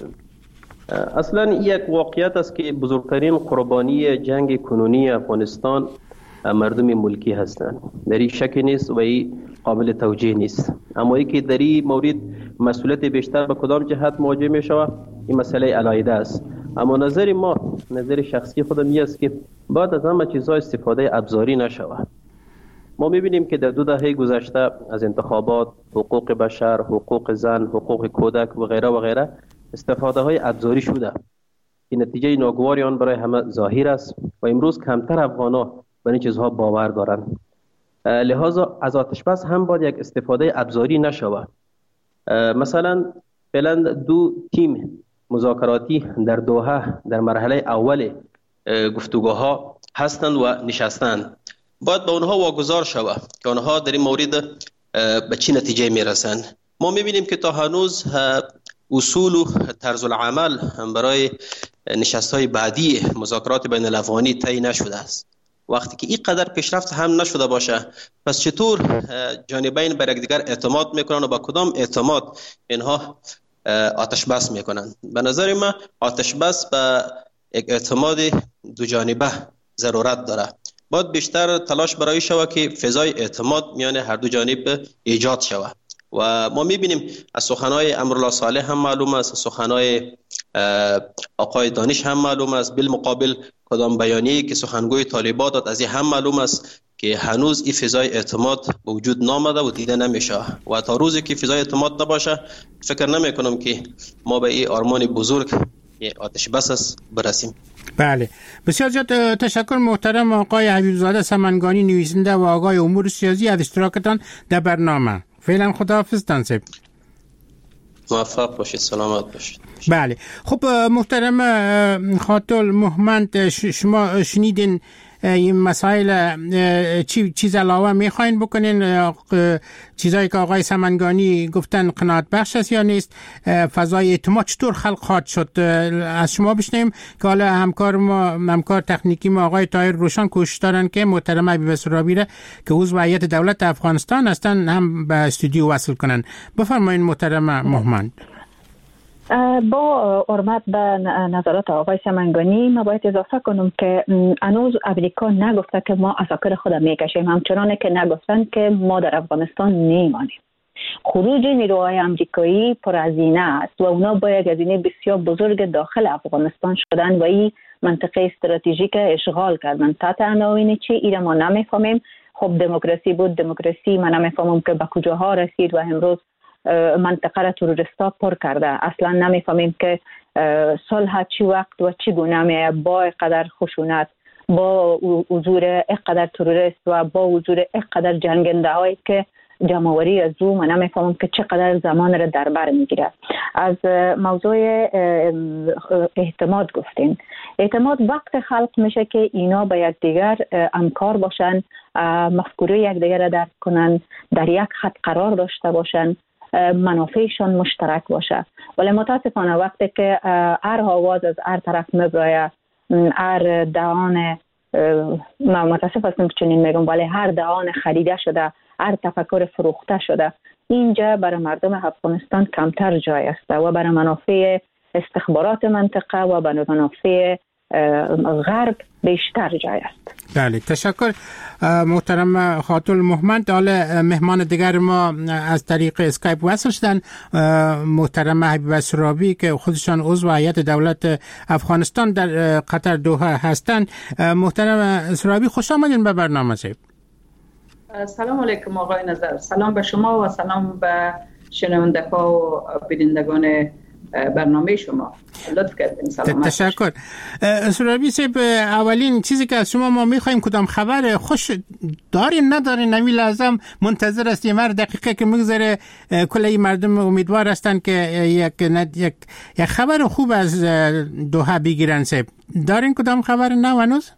اصلا یک واقعیت است که بزرگترین قربانی جنگ کنونی افغانستان مردم ملکی هستند. در این شک نیست و این قابل توجیه نیست. اما ای که در این مورد مسئولیت بیشتر به کدام جهت مواجه می شود این مسئله علایده است. اما نظر ما، نظر شخصی خودم این است که باید از همه چیزها استفاده ابزاری نشود. ما می‌بینیم که در دو دهه گذشته از انتخابات، حقوق بشر، حقوق زن، حقوق کودک و غیره و غیره استفاده های ابزاری شده. این نتیجه ناگواری آن برای همه ظاهر است و امروز کمتر افغانا به این چیزها باور دارند. لذا از آتش بس هم باید یک استفاده ابزاری نشود. مثلا فعلا دو تیم مذاکراتی در دوحه در مرحله اول گفتگوها هستند و نشستند. باید به اونها واگذار شود که اونها در این مورد به چی نتیجه میرسند. ما میبینیم که تا هنوز اصول و طرز العمل برای نشست‌های بعدی مذاکرات بین الافغانی طی نشده است. وقتی که این قدر پیشرفت هم نشده باشه پس چطور جانبین بر یکدیگر اعتماد میکنن و با کدام اعتماد اینها آتش بس میکنن؟ به نظر من آتش بس به یک اعتماد دو جانبه ضرورت داره. باید بیشتر تلاش برای شود که فضای اعتماد میان هر دو جانب ایجاد شود و ما میبینیم از سخنهای امرالله صالح هم معلوم است، از سخنهای آقای دانش هم معلوم است، بالمقابل کدام بیانیه‌ای که سخنگوی طالبان داد از این هم معلوم است که هنوز این فضای اعتماد به وجود نامده و دیده نمیشه و تا روزی که فضای اعتماد نباشه فکر نمی کنم که ما به این آرمان بزرگ آتش بس برسیم. بله، بسیار زیاد تشکر محترم آقای حبیبزاده سمنگانی نویسنده و آقای امور سیاسی از اشتراکتان در برنامه. فعلا خداحافظ تنصیب. موفق باشید، سلامت باشید. بله، خب محترم خاطر محمد شما شنیدین این مسائل چی چیز علاوه میخواین بکنین؟ چیزایی که آقای سمنگانی گفتن قناعت بخش است یا نیست؟ فضای اعتماد چطور خلق خواهد شد؟ از شما بشنیم که حالا همکار ما همکار تکنیکی ما آقای طاهر روشن کوشش دارن که محترم حبیب سرابی را که عضو هیئت دولت افغانستان هستن هم به استودیو وصل کنن. بفرمایید محترم محمد. با حرمت به نظرات آقای سمنگانی ما باید اضافه کنم که هنوز امریکا نگفته که ما عساکر خود میکشیم، همچنانه که نگفتن که ما در افغانستان نیمانیم. خروج نیروهای امریکایی پرهزینه است و اونا با یک هزینه بسیار بزرگ داخل افغانستان شدن و این منطقه استراتژیک اشغال کردن. تحت عناوین چی ایره ما نمیفهمیم. خب دموکراسی بود، دموکراسی من نمیفهمم که به کجاها رسید و امروز منطقه را تروریستا پر کرده. اصلا نمیفهمیم که صلح چی وقت و چی گونه میه با قدر خشونت، با حضور اقدر تروریست و با حضور اقدر جنگنده هایی که جمعوری از او من نمیفهمم که چقدر زمان را در بر میگیره. از موضوع اعتماد گفتین. اعتماد وقت خلق میشه که اینا با یکدیگر همکار باشن، مفکوره یکدیگر را درک کنن، در یک خط قرار داشته باشن، منافعشان مشترک باشه. ولی متاسفانه وقتی که هر آواز از هر طرف میبراید، هر دهان، متاسف هستم که چنین میگم، ولی هر دهان خریده شده، هر تفکر فروخته شده، اینجا برای مردم افغانستان کمتر جای است و برای منافع استخبارات منطقه و برای منافع غرب بیشتر جای است. بله، تشکر محترم خاتون مهمند. حالا مهمان دیگر ما از طریق اسکایپ وصل شدن، محترم حبیبه سرابی که خودشان عضو هیئت دولت افغانستان در قطر دوحه هستند. محترم سرابی، خوش آمدین به برنامه. سلام علیکم آقای نظر، سلام به شما و سلام به شنوندگان و بینندگان برنامه شما. لطف کردین. سلامت. تشکر. سرابی صاحب، اولین چیزی که از شما ما میخوایم کدام خبر خوش دارین ندارین، نمی لازم منتظر هستیم هر دقیقه که میگذره کلی مردم امیدوار هستن که یک یک یک خبر خوب از دوحه بگیرن. صاحب دارین کدام خبر نو هنوز؟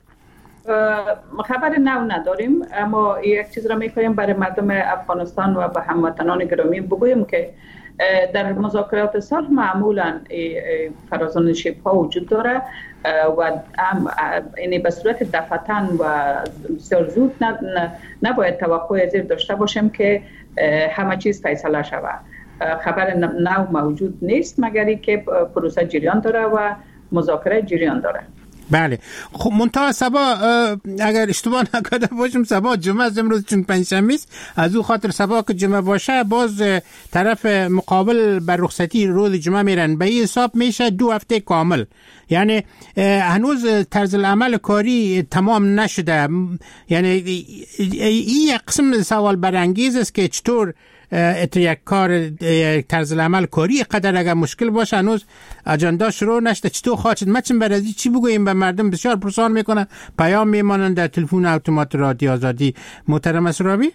خبر نو نداریم، اما یک چیز را میخوایم برای مردم افغانستان و به هموطنان گرامی بگویم که در مذاکرات صلح معمولا فرازان شبه ها وجود داره و این به صورت دفعتاً و بسیار زود نباید توقع زیر داشته باشیم که همه چیز فیصله شود. خبر نو موجود نیست مگر که پروسه جریان داره و مذاکره جریان داره. بله، خب منتها سبا اگر اشتباه نکرده باشم سبا جمعه از امروز چون پنجشنبه است، از او خاطر سبا که جمعه باشه باز طرف مقابل بر رخصتی روز جمعه میرن، به این حساب میشه دو هفته کامل. یعنی هنوز طرز العمل کاری تمام نشده. یعنی این یک قسم سوال برانگیز است که چطور یک کار طرز العمل کاری قدر اگر مشکل باشه هنوز اجندا شروع نشده، چطور خواهد مچن برازی چی بگوییم به مردم؟ بسیار پرسان میکنن، پیام میمانن در تلفن اتومات رادیو آزادی. محترم سرابی،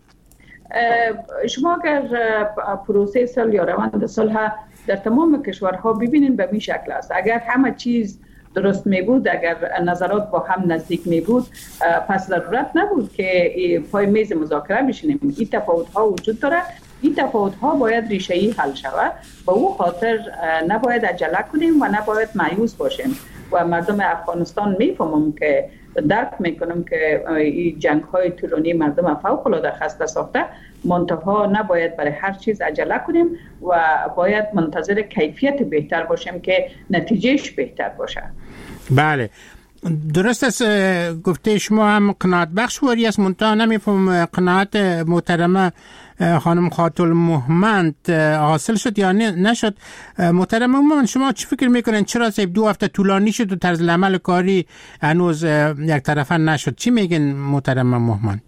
شما اگر پروسه صلح یا روند صلح در تمام کشورها ببینین به این شکل است، اگر همه چیز درست می بود، اگر نظرات با هم نزدیک می بود، پس ضرورت نبود که پای میز مذاکره بشینیم. این تفاوت ها وجود داره، این تفاوت ها باید ریشه‌ای حل شود. با او خاطر نباید عجله کنیم و نباید مایوس باشیم و مردم افغانستان میفهمم که درک میکنم که این جنگ های طولانی مردم فوق العاده خسته ساخته، منتها نباید برای هر چیز عجله کنیم و باید منتظر کیفیت بهتر باشیم که نتیجهش بهتر باشه. بله، درست است. گفته شما هم قناعت بخش وری است، منتها نمیفهم قناعت محترمه خانم خاتون مهمند حاصل شد یا نشد. محترمه مهمند، شما چی فکر میکنین چرا سیب دو هفته طولانی شد و طرز العمل کاری هنوز یک طرفه نشد؟ چی میگین محترمه مهمند؟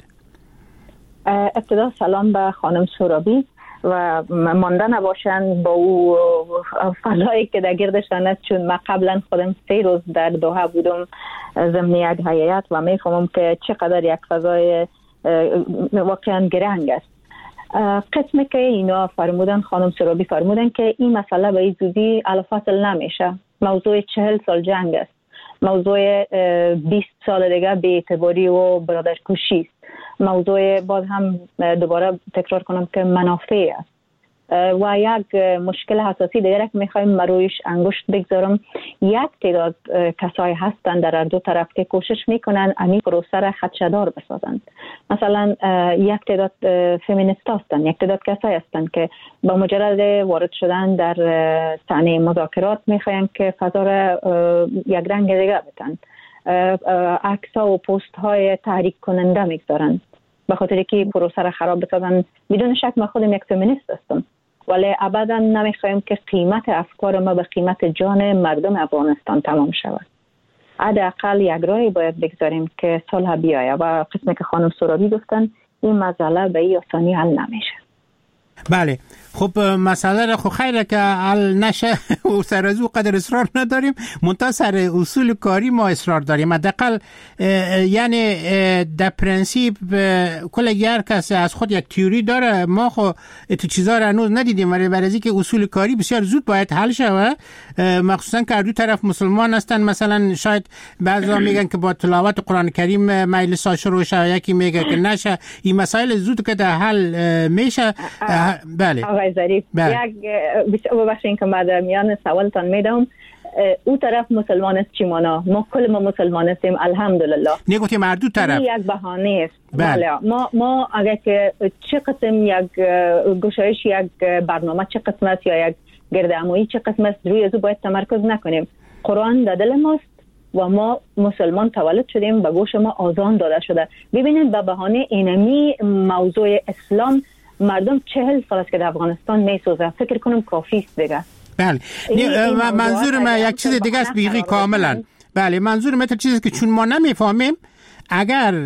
ابتدا سلام به خانم سرابی و مانده نباشن با او فضایی که در گردشان است، چون من قبلا خودم سه روز در دوحه بودم ضمن یک هیئت و میفهمم که چقدر یک فضای واقعا گرنگ است. قسمی که اینا فرمودن، خانم سرابی فرمودن که این مسئله به این زودی الفاصل نمیشه. موضوع چهل سال جنگ است، موضوع بیست سال دیگه بی‌اعتباری و برادرکشی است، موضوع باز هم دوباره تکرار کنم که منافع است و یک مشکل حساسی دیگر که میخوایم مرویش انگشت بگذارم. یک تعداد کسای هستند در هر دو طرف که کوشش میکنن این پروسه را خدشه‌دار بسازند. مثلا یک تعداد فمینیست هستند، یک تعداد کسای هستند که با مجرد وارد شدن در صحنه مذاکرات میخواین که فضا را یک رنگ دیگه بدن، عکس‌ها و پست های تحریک کننده میگذارند به خاطر که پروسه را خراب بسازن. بدون شک من خودم یک فمینیست هستم، ولی ابدا نمیخوایم که قیمت افکار ما به قیمت جان مردم افغانستان تمام شود. حداقل یک راهی باید بگذاریم که صلح بیاید و قسمی که خانم سرابی گفتن این مسئله به این آسانی حل نمیشه. بله خب مسئله را خب خیره که حل نشه و سر از او قدر اصرار نداریم، منتها سر اصول کاری ما اصرار داریم. حداقل یعنی در پرنسیپ کل هر کس از خود یک تیوری داره، ما خو تو چیزا را هنوز ندیدیم، ولی برای که اصول کاری بسیار زود باید حل شود، مخصوصا که دو طرف مسلمان هستن. مثلا شاید بعضا میگن که با تلاوت قرآن کریم مجلس شروع شه، یکی میگه که نشه. این مسائل زود که در حل میشه. بله آقای ظریف، یک ببخشید که من در میان سوالتان میدم، او طرف مسلمان است چی مانا؟ ما کل ما مسلمان هستیم الحمدلله. نگفتیم هر دو طرف. این یک بهانه است. بله. ما ما اگر که چه قسم یک گشایش یک برنامه چه قسم است یا یک گردهمایی چه قسم است، روی ازو باید تمرکز نکنیم. قرآن در دل ماست و ما مسلمان تولد شدیم، به گوش ما آذان داده شده. ببینید به بهانه اینمی موضوع اسلام مردم چهل سال است که در افغانستان میسوزه، فکر کنم کافی است دیگه. بله منظور من یک چیز دیگه است بیغی کاملا. بله منظور من چیزی که چون ما نمیفهمیم، اگر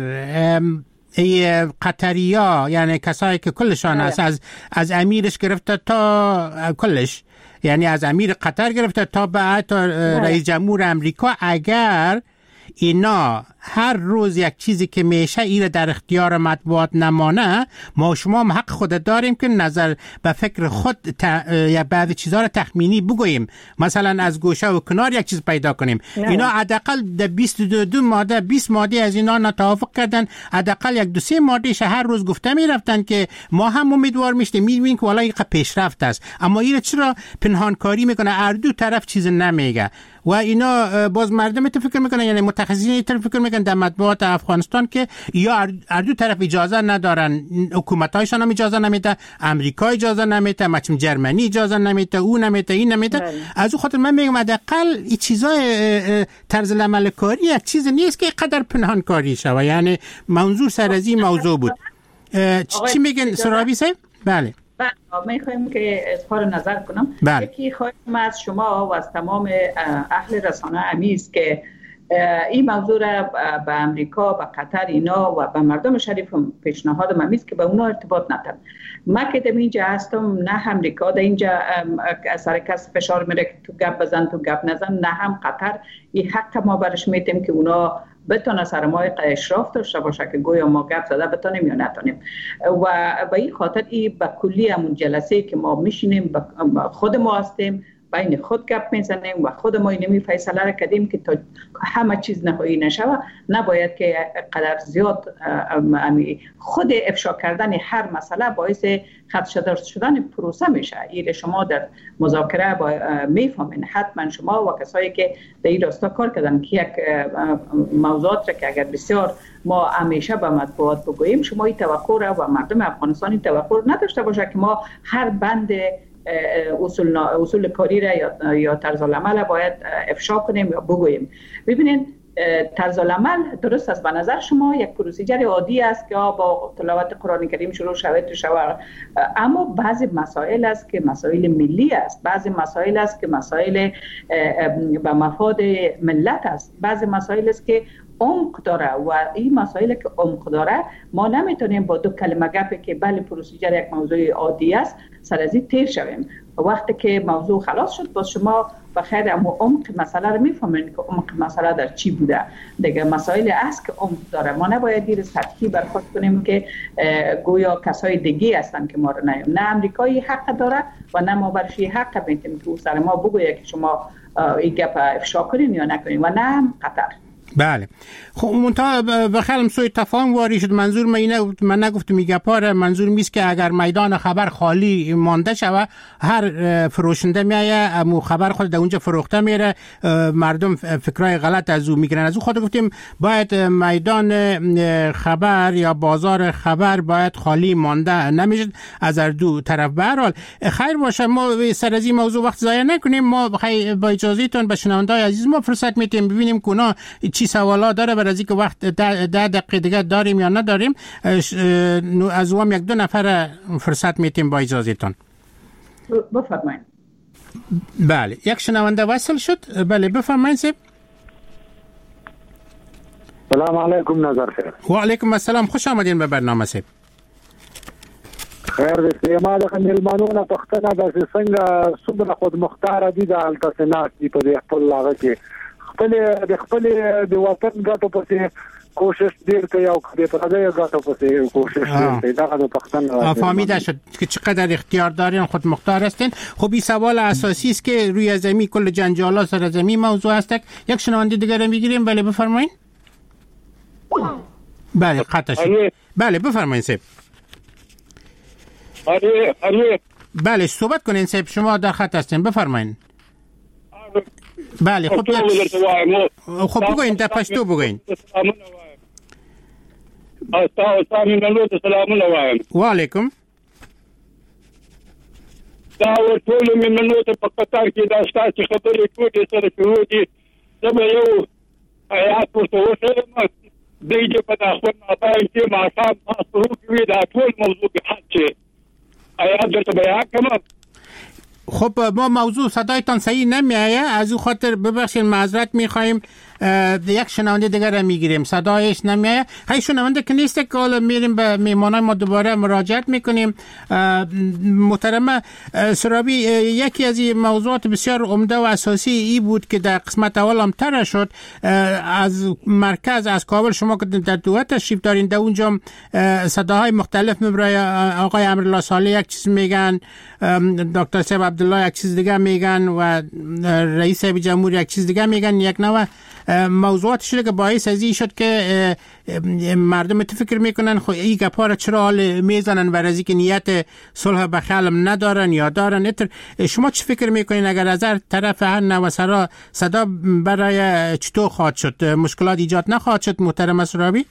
قطریا یعنی کسایی که کلشان هست از از امیرش گرفته تا کلش، یعنی از امیر قطر گرفته تا بعد تا رئیس جمهور امریکا، اگر اینا هر روز یک چیزی که میشه ایره در اختیار مطبوعات نمانه، ما شما هم حق خود داریم که نظر به فکر خود ت... یا بعضی چیزها را تخمینی بگوییم، مثلا از گوشه و کنار یک چیز پیدا کنیم. نه. اینا حداقل در بیست و دو ماده بیست ماده از اینا نتوافق کردن، حداقل یک دو سه مادهش هر روز گفته میرفتن که ما هم امیدوار میشیم، میبینیم که والله این پیشرفت است، اما اینا چرا پنهانکاری میکنه، هر دو طرف چیز نمیگه و اینا باز مردم تو فکر میکنن، یعنی متخصصین تو فکر میکنن در مطبوعات افغانستان که یا هر دو طرف اجازه ندارن، حکومتایشان هم اجازه نمیده، امریکا اجازه نمیده، مثلا جرمنی اجازه نمیده، اون نمیده، این نمیده. از اون خاطر من میگم حداقل این چیزای طرز العمل کاری یک چیز نیست که قدر پنهان کاری شوه. یعنی منظور سر از این موضوع بود. چی میگن سرابی صاحب؟ بله بله میخوایم که اظهار نظر کنم. بله. یکی خواهیم از شما و از تمام اهل رسانه امیز که این موضوع را به امریکا، به قطر اینا و به مردم شریف پیشنهاد ممیز که به اونا ارتباط ندارم. ما که در اینجا هستم، نه امریکا در اینجا سر کس فشار میره که تو گپ بزن تو گپ نزن، نه هم قطر. این حق ما برش میتیم که اونا بتونه سر ما اشراف داشته باشه که گویا ما گپ زده بتونیم یا نتونیم. و به این خاطر این به کلی همون جلسه که ما میشینیم خود ما هستیم، بین خود گپ میزنیم و خود ما اینمی فیصله را کردیم که تا همه چیز نهایی نشوه، نباید که قدر زیاد خود افشا کردن هر مسئله باعث خدشه شدن پروسه میشه. این شما در مذاکره با میفهمین، حتما شما و کسایی که در این راستا کار کردن که یک موضوعات را که اگر بسیار ما همیشه به مطبوعات بگوییم، شما این توقع را و مردم افغانستان این توقع نداشته باشه که ما هر بند اصول اصول کاری را یا یا طرز العمل باید افشا کنیم یا بگوییم. ببینید طرز العمل درست است به نظر شما یک پروسیجر عادی است که با تلاوت قرآن کریم شروع شود شود، اما بعضی مسائل است که مسائل ملی است، بعضی مسائل است که مسائل به مفاد ملت است، بعضی مسائل است که عمق داره و این مسائل که عمق داره ما نمیتونیم با دو کلمه گپی که بله پروسیجر یک موضوع عادی است سر از این تیر شویم. وقتی که موضوع خلاص شد باز شما بخیر اما عمق مسئله رو میفهمین که عمق مسئله در چی بوده. دیگه مسائل است که عمق داره، ما نباید دیر سطحی برخورد کنیم که گویا کسای دیگه هستن که ما رو نیم. نه امریکایی حق داره و نه ما برشی حق میتیم که سر ما بگویه که شما این گپ افشا کنین یا نکنین، و نه هم قطر. بله خب منتها بخیرم سوی تفاهم واری شد. منظور من اینه، من نگفتم میگه پاره، منظور میست که اگر میدان خبر خالی مانده شوه، هر فروشنده میایه امو خبر خود در اونجا فروخته میره، مردم فکرای غلط از او میگیرن. از او خود گفتیم باید میدان خبر یا بازار خبر باید خالی مانده نمیشه از هر دو طرف. به هر حال خیر باشه، ما سر از این موضوع وقت ضایع نکنیم. ما با اجازهتون به شنونده‌های عزیز ما فرصت میدیم ببینیم که اونا چی سوالا داره، برای اینکه وقت ده, ده دقیقه دیگه داریم یا نداریم. از اون یک دو نفر فرصت میتیم با اجازهتون. بفرمایید. بله یک شنونده وصل شد. بله بفرمایید سیب. سلام علیکم نظر خیر. و علیکم السلام، خوش آمدین به برنامه سیب. خیر دې ما د ملمانونو پښتنه د څنګه صبر خود مختار دي د التسنات دی په خپل لاغه کې خپل د خپل د وطن ګټو په کوشش ډیر کوي او د پردیو ګټو په کوشش کوي دا د پښتنه فهمیده شد که چقدر اختیار دارین خود مختار هستین. خب این سوال اساسی است که روی زمین کل جنجالات سر زمین موضوع است. یک شنونده دیگر میگیریم. بله بفرمایید. بله قطع شد. بله بفرمایید سیب. آره آره بله صحبت کنین سیب، شما در خط هستین، بفرمایید. بله خب خب بگوین در پشتو بگوین. و علیکم. دا ټول مننو ته په قطار کې دا ستاسو خبرې کوي سره کوي دا یو آیات ورته وشم دیجه په خپل مابین کې ما صاحب مسرور کوي دا ټول موضوع به حق آیات درته بیان کوم. خب ما موضوع صدایتان صحیح نمیایه، از او خاطر ببخشید معذرت میخوایم. یک شنونده دیگر را میگیریم، صدایش نمیایه. خیلی شنونده که نیست که حالا میریم به میمانای ما دوباره مراجعت میکنیم. محترم سرابی، یکی از این موضوعات بسیار عمده و اساسی ای بود که در قسمت اول هم طرح شد. از مرکز از کابل شما که در دوحه تشریف دارین، در اونجا صداهای مختلف میبره. آقای امرالله صالح یک چیز میگن، دکتر صاحب عبدالله یک چیز دیگه میگن و رئیس جمهور یک چیز دیگه میگن. یک نوع موضوعات شده که باعث از این شد که مردم فکر میکنن خب این گپا را چرا حال میزنن بر از که نیت صلح به خیالم ندارن یا دارن. اتر شما چی فکر میکنین اگر از هر طرف هر نوع سرا صدا برای چطور خواهد شد؟ مشکلات ایجاد نخواهد شد محترم سرابی؟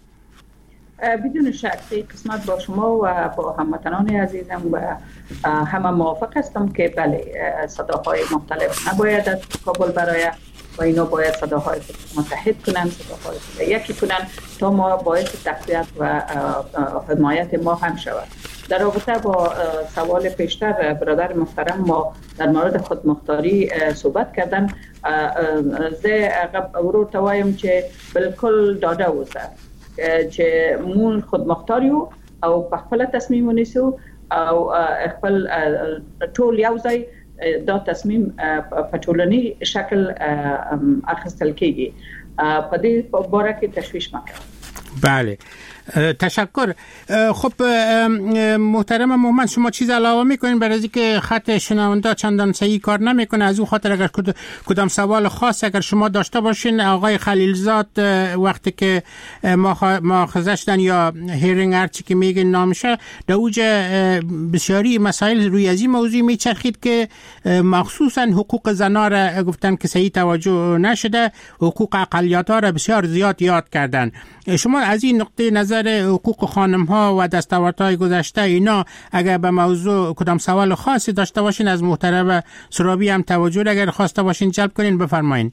بدون شک قسمت با شما و با هموطنان عزیزم و همه موافق هستم که بله صداهای مختلف نباید از کابل برای و اینا باید صداهای متحد کنن، صداهای یکی کنن تا ما باعث تقویت و حمایت ما هم شود. در رابطه با سوال پیشتر برادر محترم ما در مورد خودمختاری صحبت کردن، زه ورور توایم که بالکل داده وزه چې مون خودمختاریو او په خپل تصمیم ونیسو او خپل ټول یو ځای دا تصمیم په ټولنی شکل اخیستل کیږي. په دې باره کې تشویش مکه. بله تشکر. خب محترم محمد، شما چیز علاوه میکنین برای اینکه خط شنونده چندان صحیح کار نمیکنه؟ از اون خاطر اگر کدام سوال خاص اگر شما داشته باشین. آقای خلیلزاد وقتی که مؤاخذه شدن یا هیرینگ هر چی که میگن نامشه، در اوج بسیاری مسائل روی از این موضوع میچرخید که مخصوصا حقوق زنان را گفتن که صحیح توجه نشده، حقوق اقلیت ها را بسیار زیاد یاد کردن. شما از این نقطه نظر حقوق خانم ها و دستاوردهای گذشته اینا اگر به موضوع کدام سوال خاصی داشته باشین از محترم سرابی هم توجه اگر خواسته باشین جلب کنین، بفرمایین.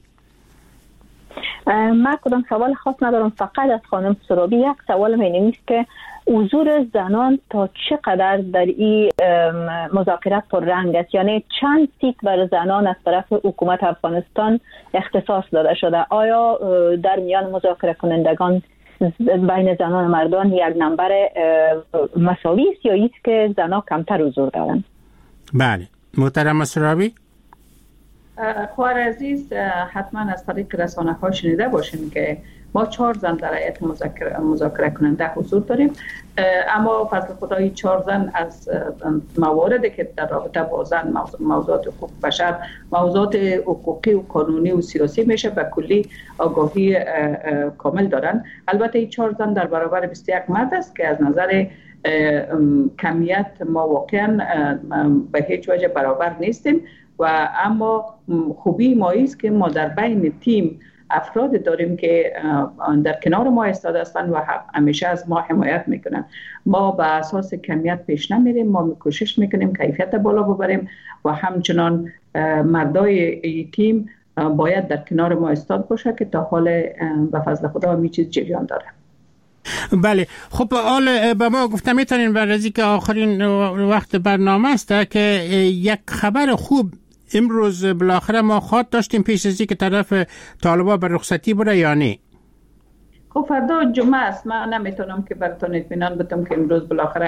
من کدام سوال خاص ندارم، فقط از خانم سرابی یک سوال می است که حضور زنان تا چقدر در این مذاکرات پر رنگ است، یعنی چند سیت بر زنان از طرف حکومت افغانستان اختصاص داده شده؟ آیا در میان مذاکره کنندگان بین زنان و مردان یک نمبر مساوی است یا ایست که زنان کمتر حضور دارند؟ بله محترم سرابی. خوار عزیز، حتما از طریق رسانه ها شنیده باشیم که ما چهار زن در هیئت مذاکره مذاکره کننده حضور داریم، اما فضل خدای چهار زن از مواردی که در رابطه با زن موضوعات حقوق بشر، موضوعات حقوقی و قانونی و سیاسی میشه به کلی آگاهی کامل دارن. البته این چهار زن در برابر بیست و یک مرد است که از نظر کمیت ما واقعا به هیچ وجه برابر نیستیم و اما خوبی ما است که ما در بین تیم افراد داریم که در کنار ما ایستاده هستند و همیشه از ما حمایت میکنن. ما به اساس کمیت پیش نمیریم، ما کوشش میکنیم کیفیت بالا ببریم و همچنان مردای این تیم باید در کنار ما ایستاد باشه که تا حال به فضل خدا همین چیز جریان داره. بله خب حال به ما گفتم میتونین برای که آخرین وقت برنامه است که یک خبر خوب امروز بالاخره ما خواد داشتیم پیش از که طرف طالبا به رخصتی بره یا نه؟ خب فردا جمعه است، من نمیتونم که براتون اطمینان بدم که امروز بالاخره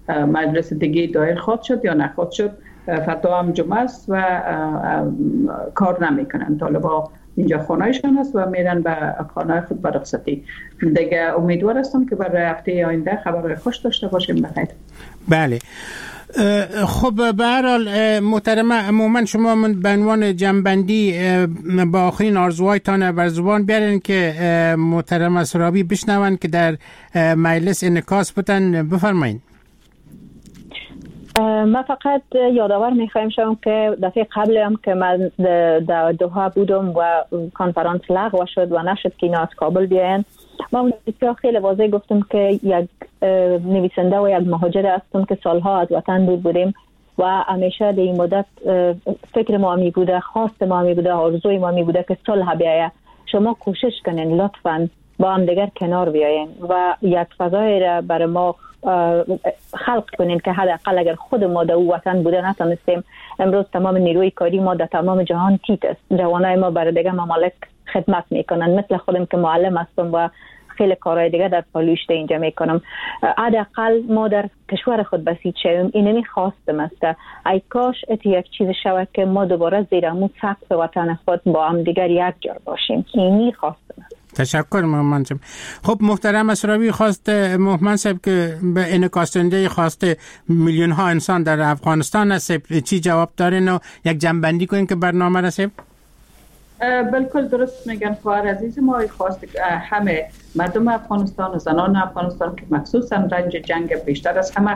مجلس دیگه دایر خواهد شد یا نخواهد شد. فردا هم جمعه است و کار نمیکنن. طالبا اینجا خانهشان است و میرن به خانه خود به رخصتی. دیگه امیدوار هستم که برای هفته آینده خبر خوش داشته باشیم. بخیر. بله. خب به هر حال محترمه، عموما شما من به عنوان جنبندی با آخرین آرزوهایتان بر زبان بیارین که محترمه سرابی بشنون که در مجلس انعکاس بتن. بفرمایید. ما فقط یادآور میخوایم شما که دفعه قبل هم که من در دوحه بودم و کنفرانس لغو شد و نشد که اینا از کابل بیاین، ما بسیار خیلی واضح گفتم که یک نویسنده و یک مهاجر هستم که سالها از وطن دور بودیم و همیشه در این مدت فکر ما می بوده، خواست ما می بوده، آرزوی ما می بوده که صلح بیاید. شما کوشش کنین لطفاً با هم دیگر کنار بیاین و یک فضای را برای ما خلق کنین که حداقل اگر خود ما در وطن بوده نتونستیم، امروز تمام نیروی کاری ما در تمام جهان تیت است. جوانای ما برای دیگر ممالک خدمت میکنن، مثل خودم که معلم هستم و خیلی کارهای دیگه در پالوشته اینجا میکنم. حداقل ما در کشور خود بسیط شویم. اینمی خواستم است. ای کاش ات یک چیز شود که ما دوباره زیر همون سقف وطن خود با هم دیگر یک جا باشیم. اینی خواستم است. تشکر مهمان صاحب. خب محترم سرابی، خواست مهمان صاحب که به انعکاس دهنده خواست میلیون ها انسان در افغانستان است، چی جواب دارین و یک جنبندی کنین که برنامه رسید؟ بالکل درست میگن خواهر عزیز. ما خواست همه مردم افغانستان و زنان افغانستان که مخصوصا رنج جنگ بیشتر از همه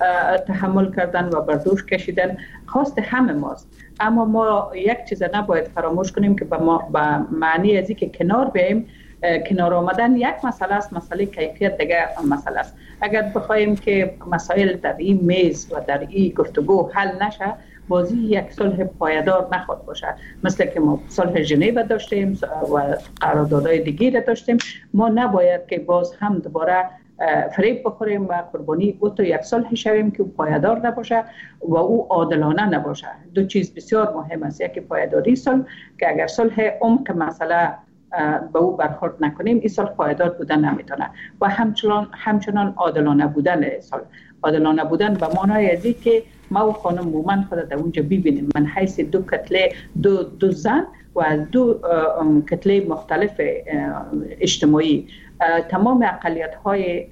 تحمل کردن و برداشت کشیدن، خواست همه ماست. اما ما یک چیز نباید فراموش کنیم که به ما به معنی از اینکه کنار بیاییم، کنار آمدن یک مسئله است، مسئله کیفیت دیگه مسئله است. اگر بخوایم که مسائل در این میز و در این گفتگو حل نشه، بازی یک صلح پایدار نخواهد باشه. مثل که ما صلح ژنو داشتیم و قراردادهای دیگه داشتیم، ما نباید که باز هم دوباره فریب بخوریم و قربانی او تو یک صلح شویم که پایدار نباشه و او عادلانه نباشه. دو چیز بسیار مهم است، یکی پایداری صلح که اگر صلح عمق مسئله به او برخورد نکنیم، این صلح پایدار بودن نمیتونه. و همچنان همچنان عادلانه بودن صلح. عادلانه بودن به معنای ازی که ما و خانم مومن خود در اونجا ببینیم من حیث دو کتله دو دو زن و از دو کتله مختلف اجتماعی تمام اقلیت های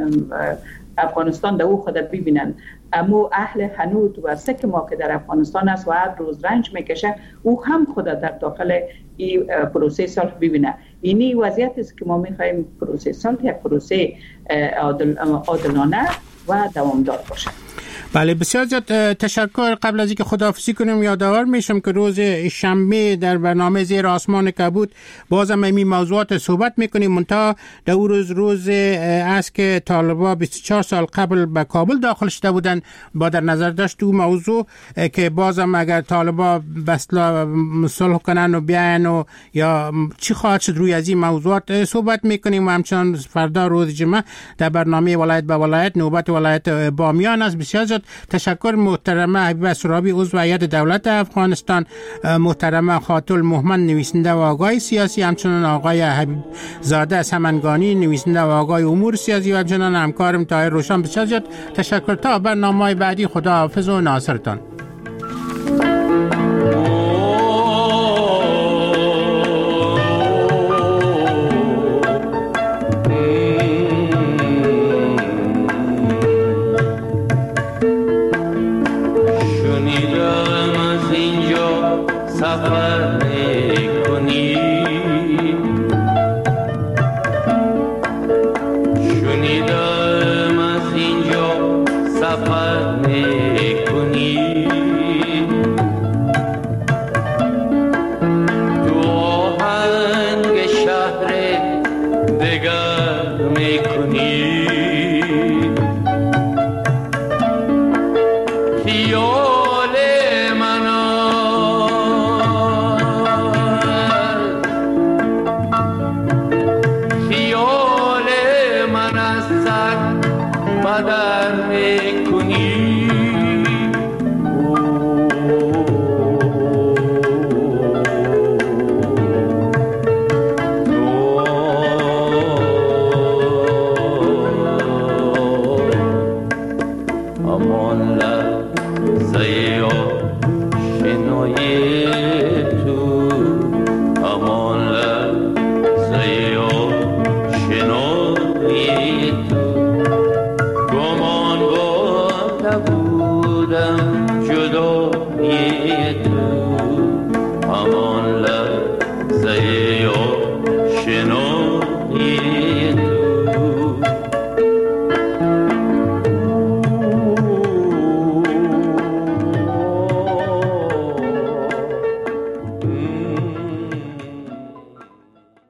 افغانستان در او خود ببینن. امو اهل حنود و سک ما که در افغانستان است و هر روز رنج میکشه، او هم خود در داخل این پروسه صلح ببینه. اینی وضعیت است که ما میخوایم پروسه صلح یک پروسه عادل، عادلانه و دوامدار باشه. بله، بسیار زیاد تشکر. قبل از اینکه خداحافظی کنیم یادآور میشم که روز شنبه در برنامه زیر آسمان کبود بازم این موضوعات صحبت میکنیم. منتها در اون روز روز است که طالبا بیست و چهار سال قبل به کابل داخل شده بودن. با در نظر داشت اون موضوع که بازم اگر طالبا بسلا صلح کنن و بیاین و یا چی خواهد شد، روی از این موضوعات صحبت میکنیم. و همچنان فردا روز جمعه در برنامه ولایت به ولایت نوبت ولایت بامیان است. بسیار زیاد تشکر محترمه حبیبه سرابی عضو هیئت دولت افغانستان، محترمه خاتون مهمن نویسنده و آگاه سیاسی، همچنان آقای حبیب زاده سمنگانی نویسنده و آگاه امور سیاسی و همچنان همکارم طاهر روشن. بسیار زیاد تشکر. تا برنامه بعدی خدا حافظ و ناصرتان.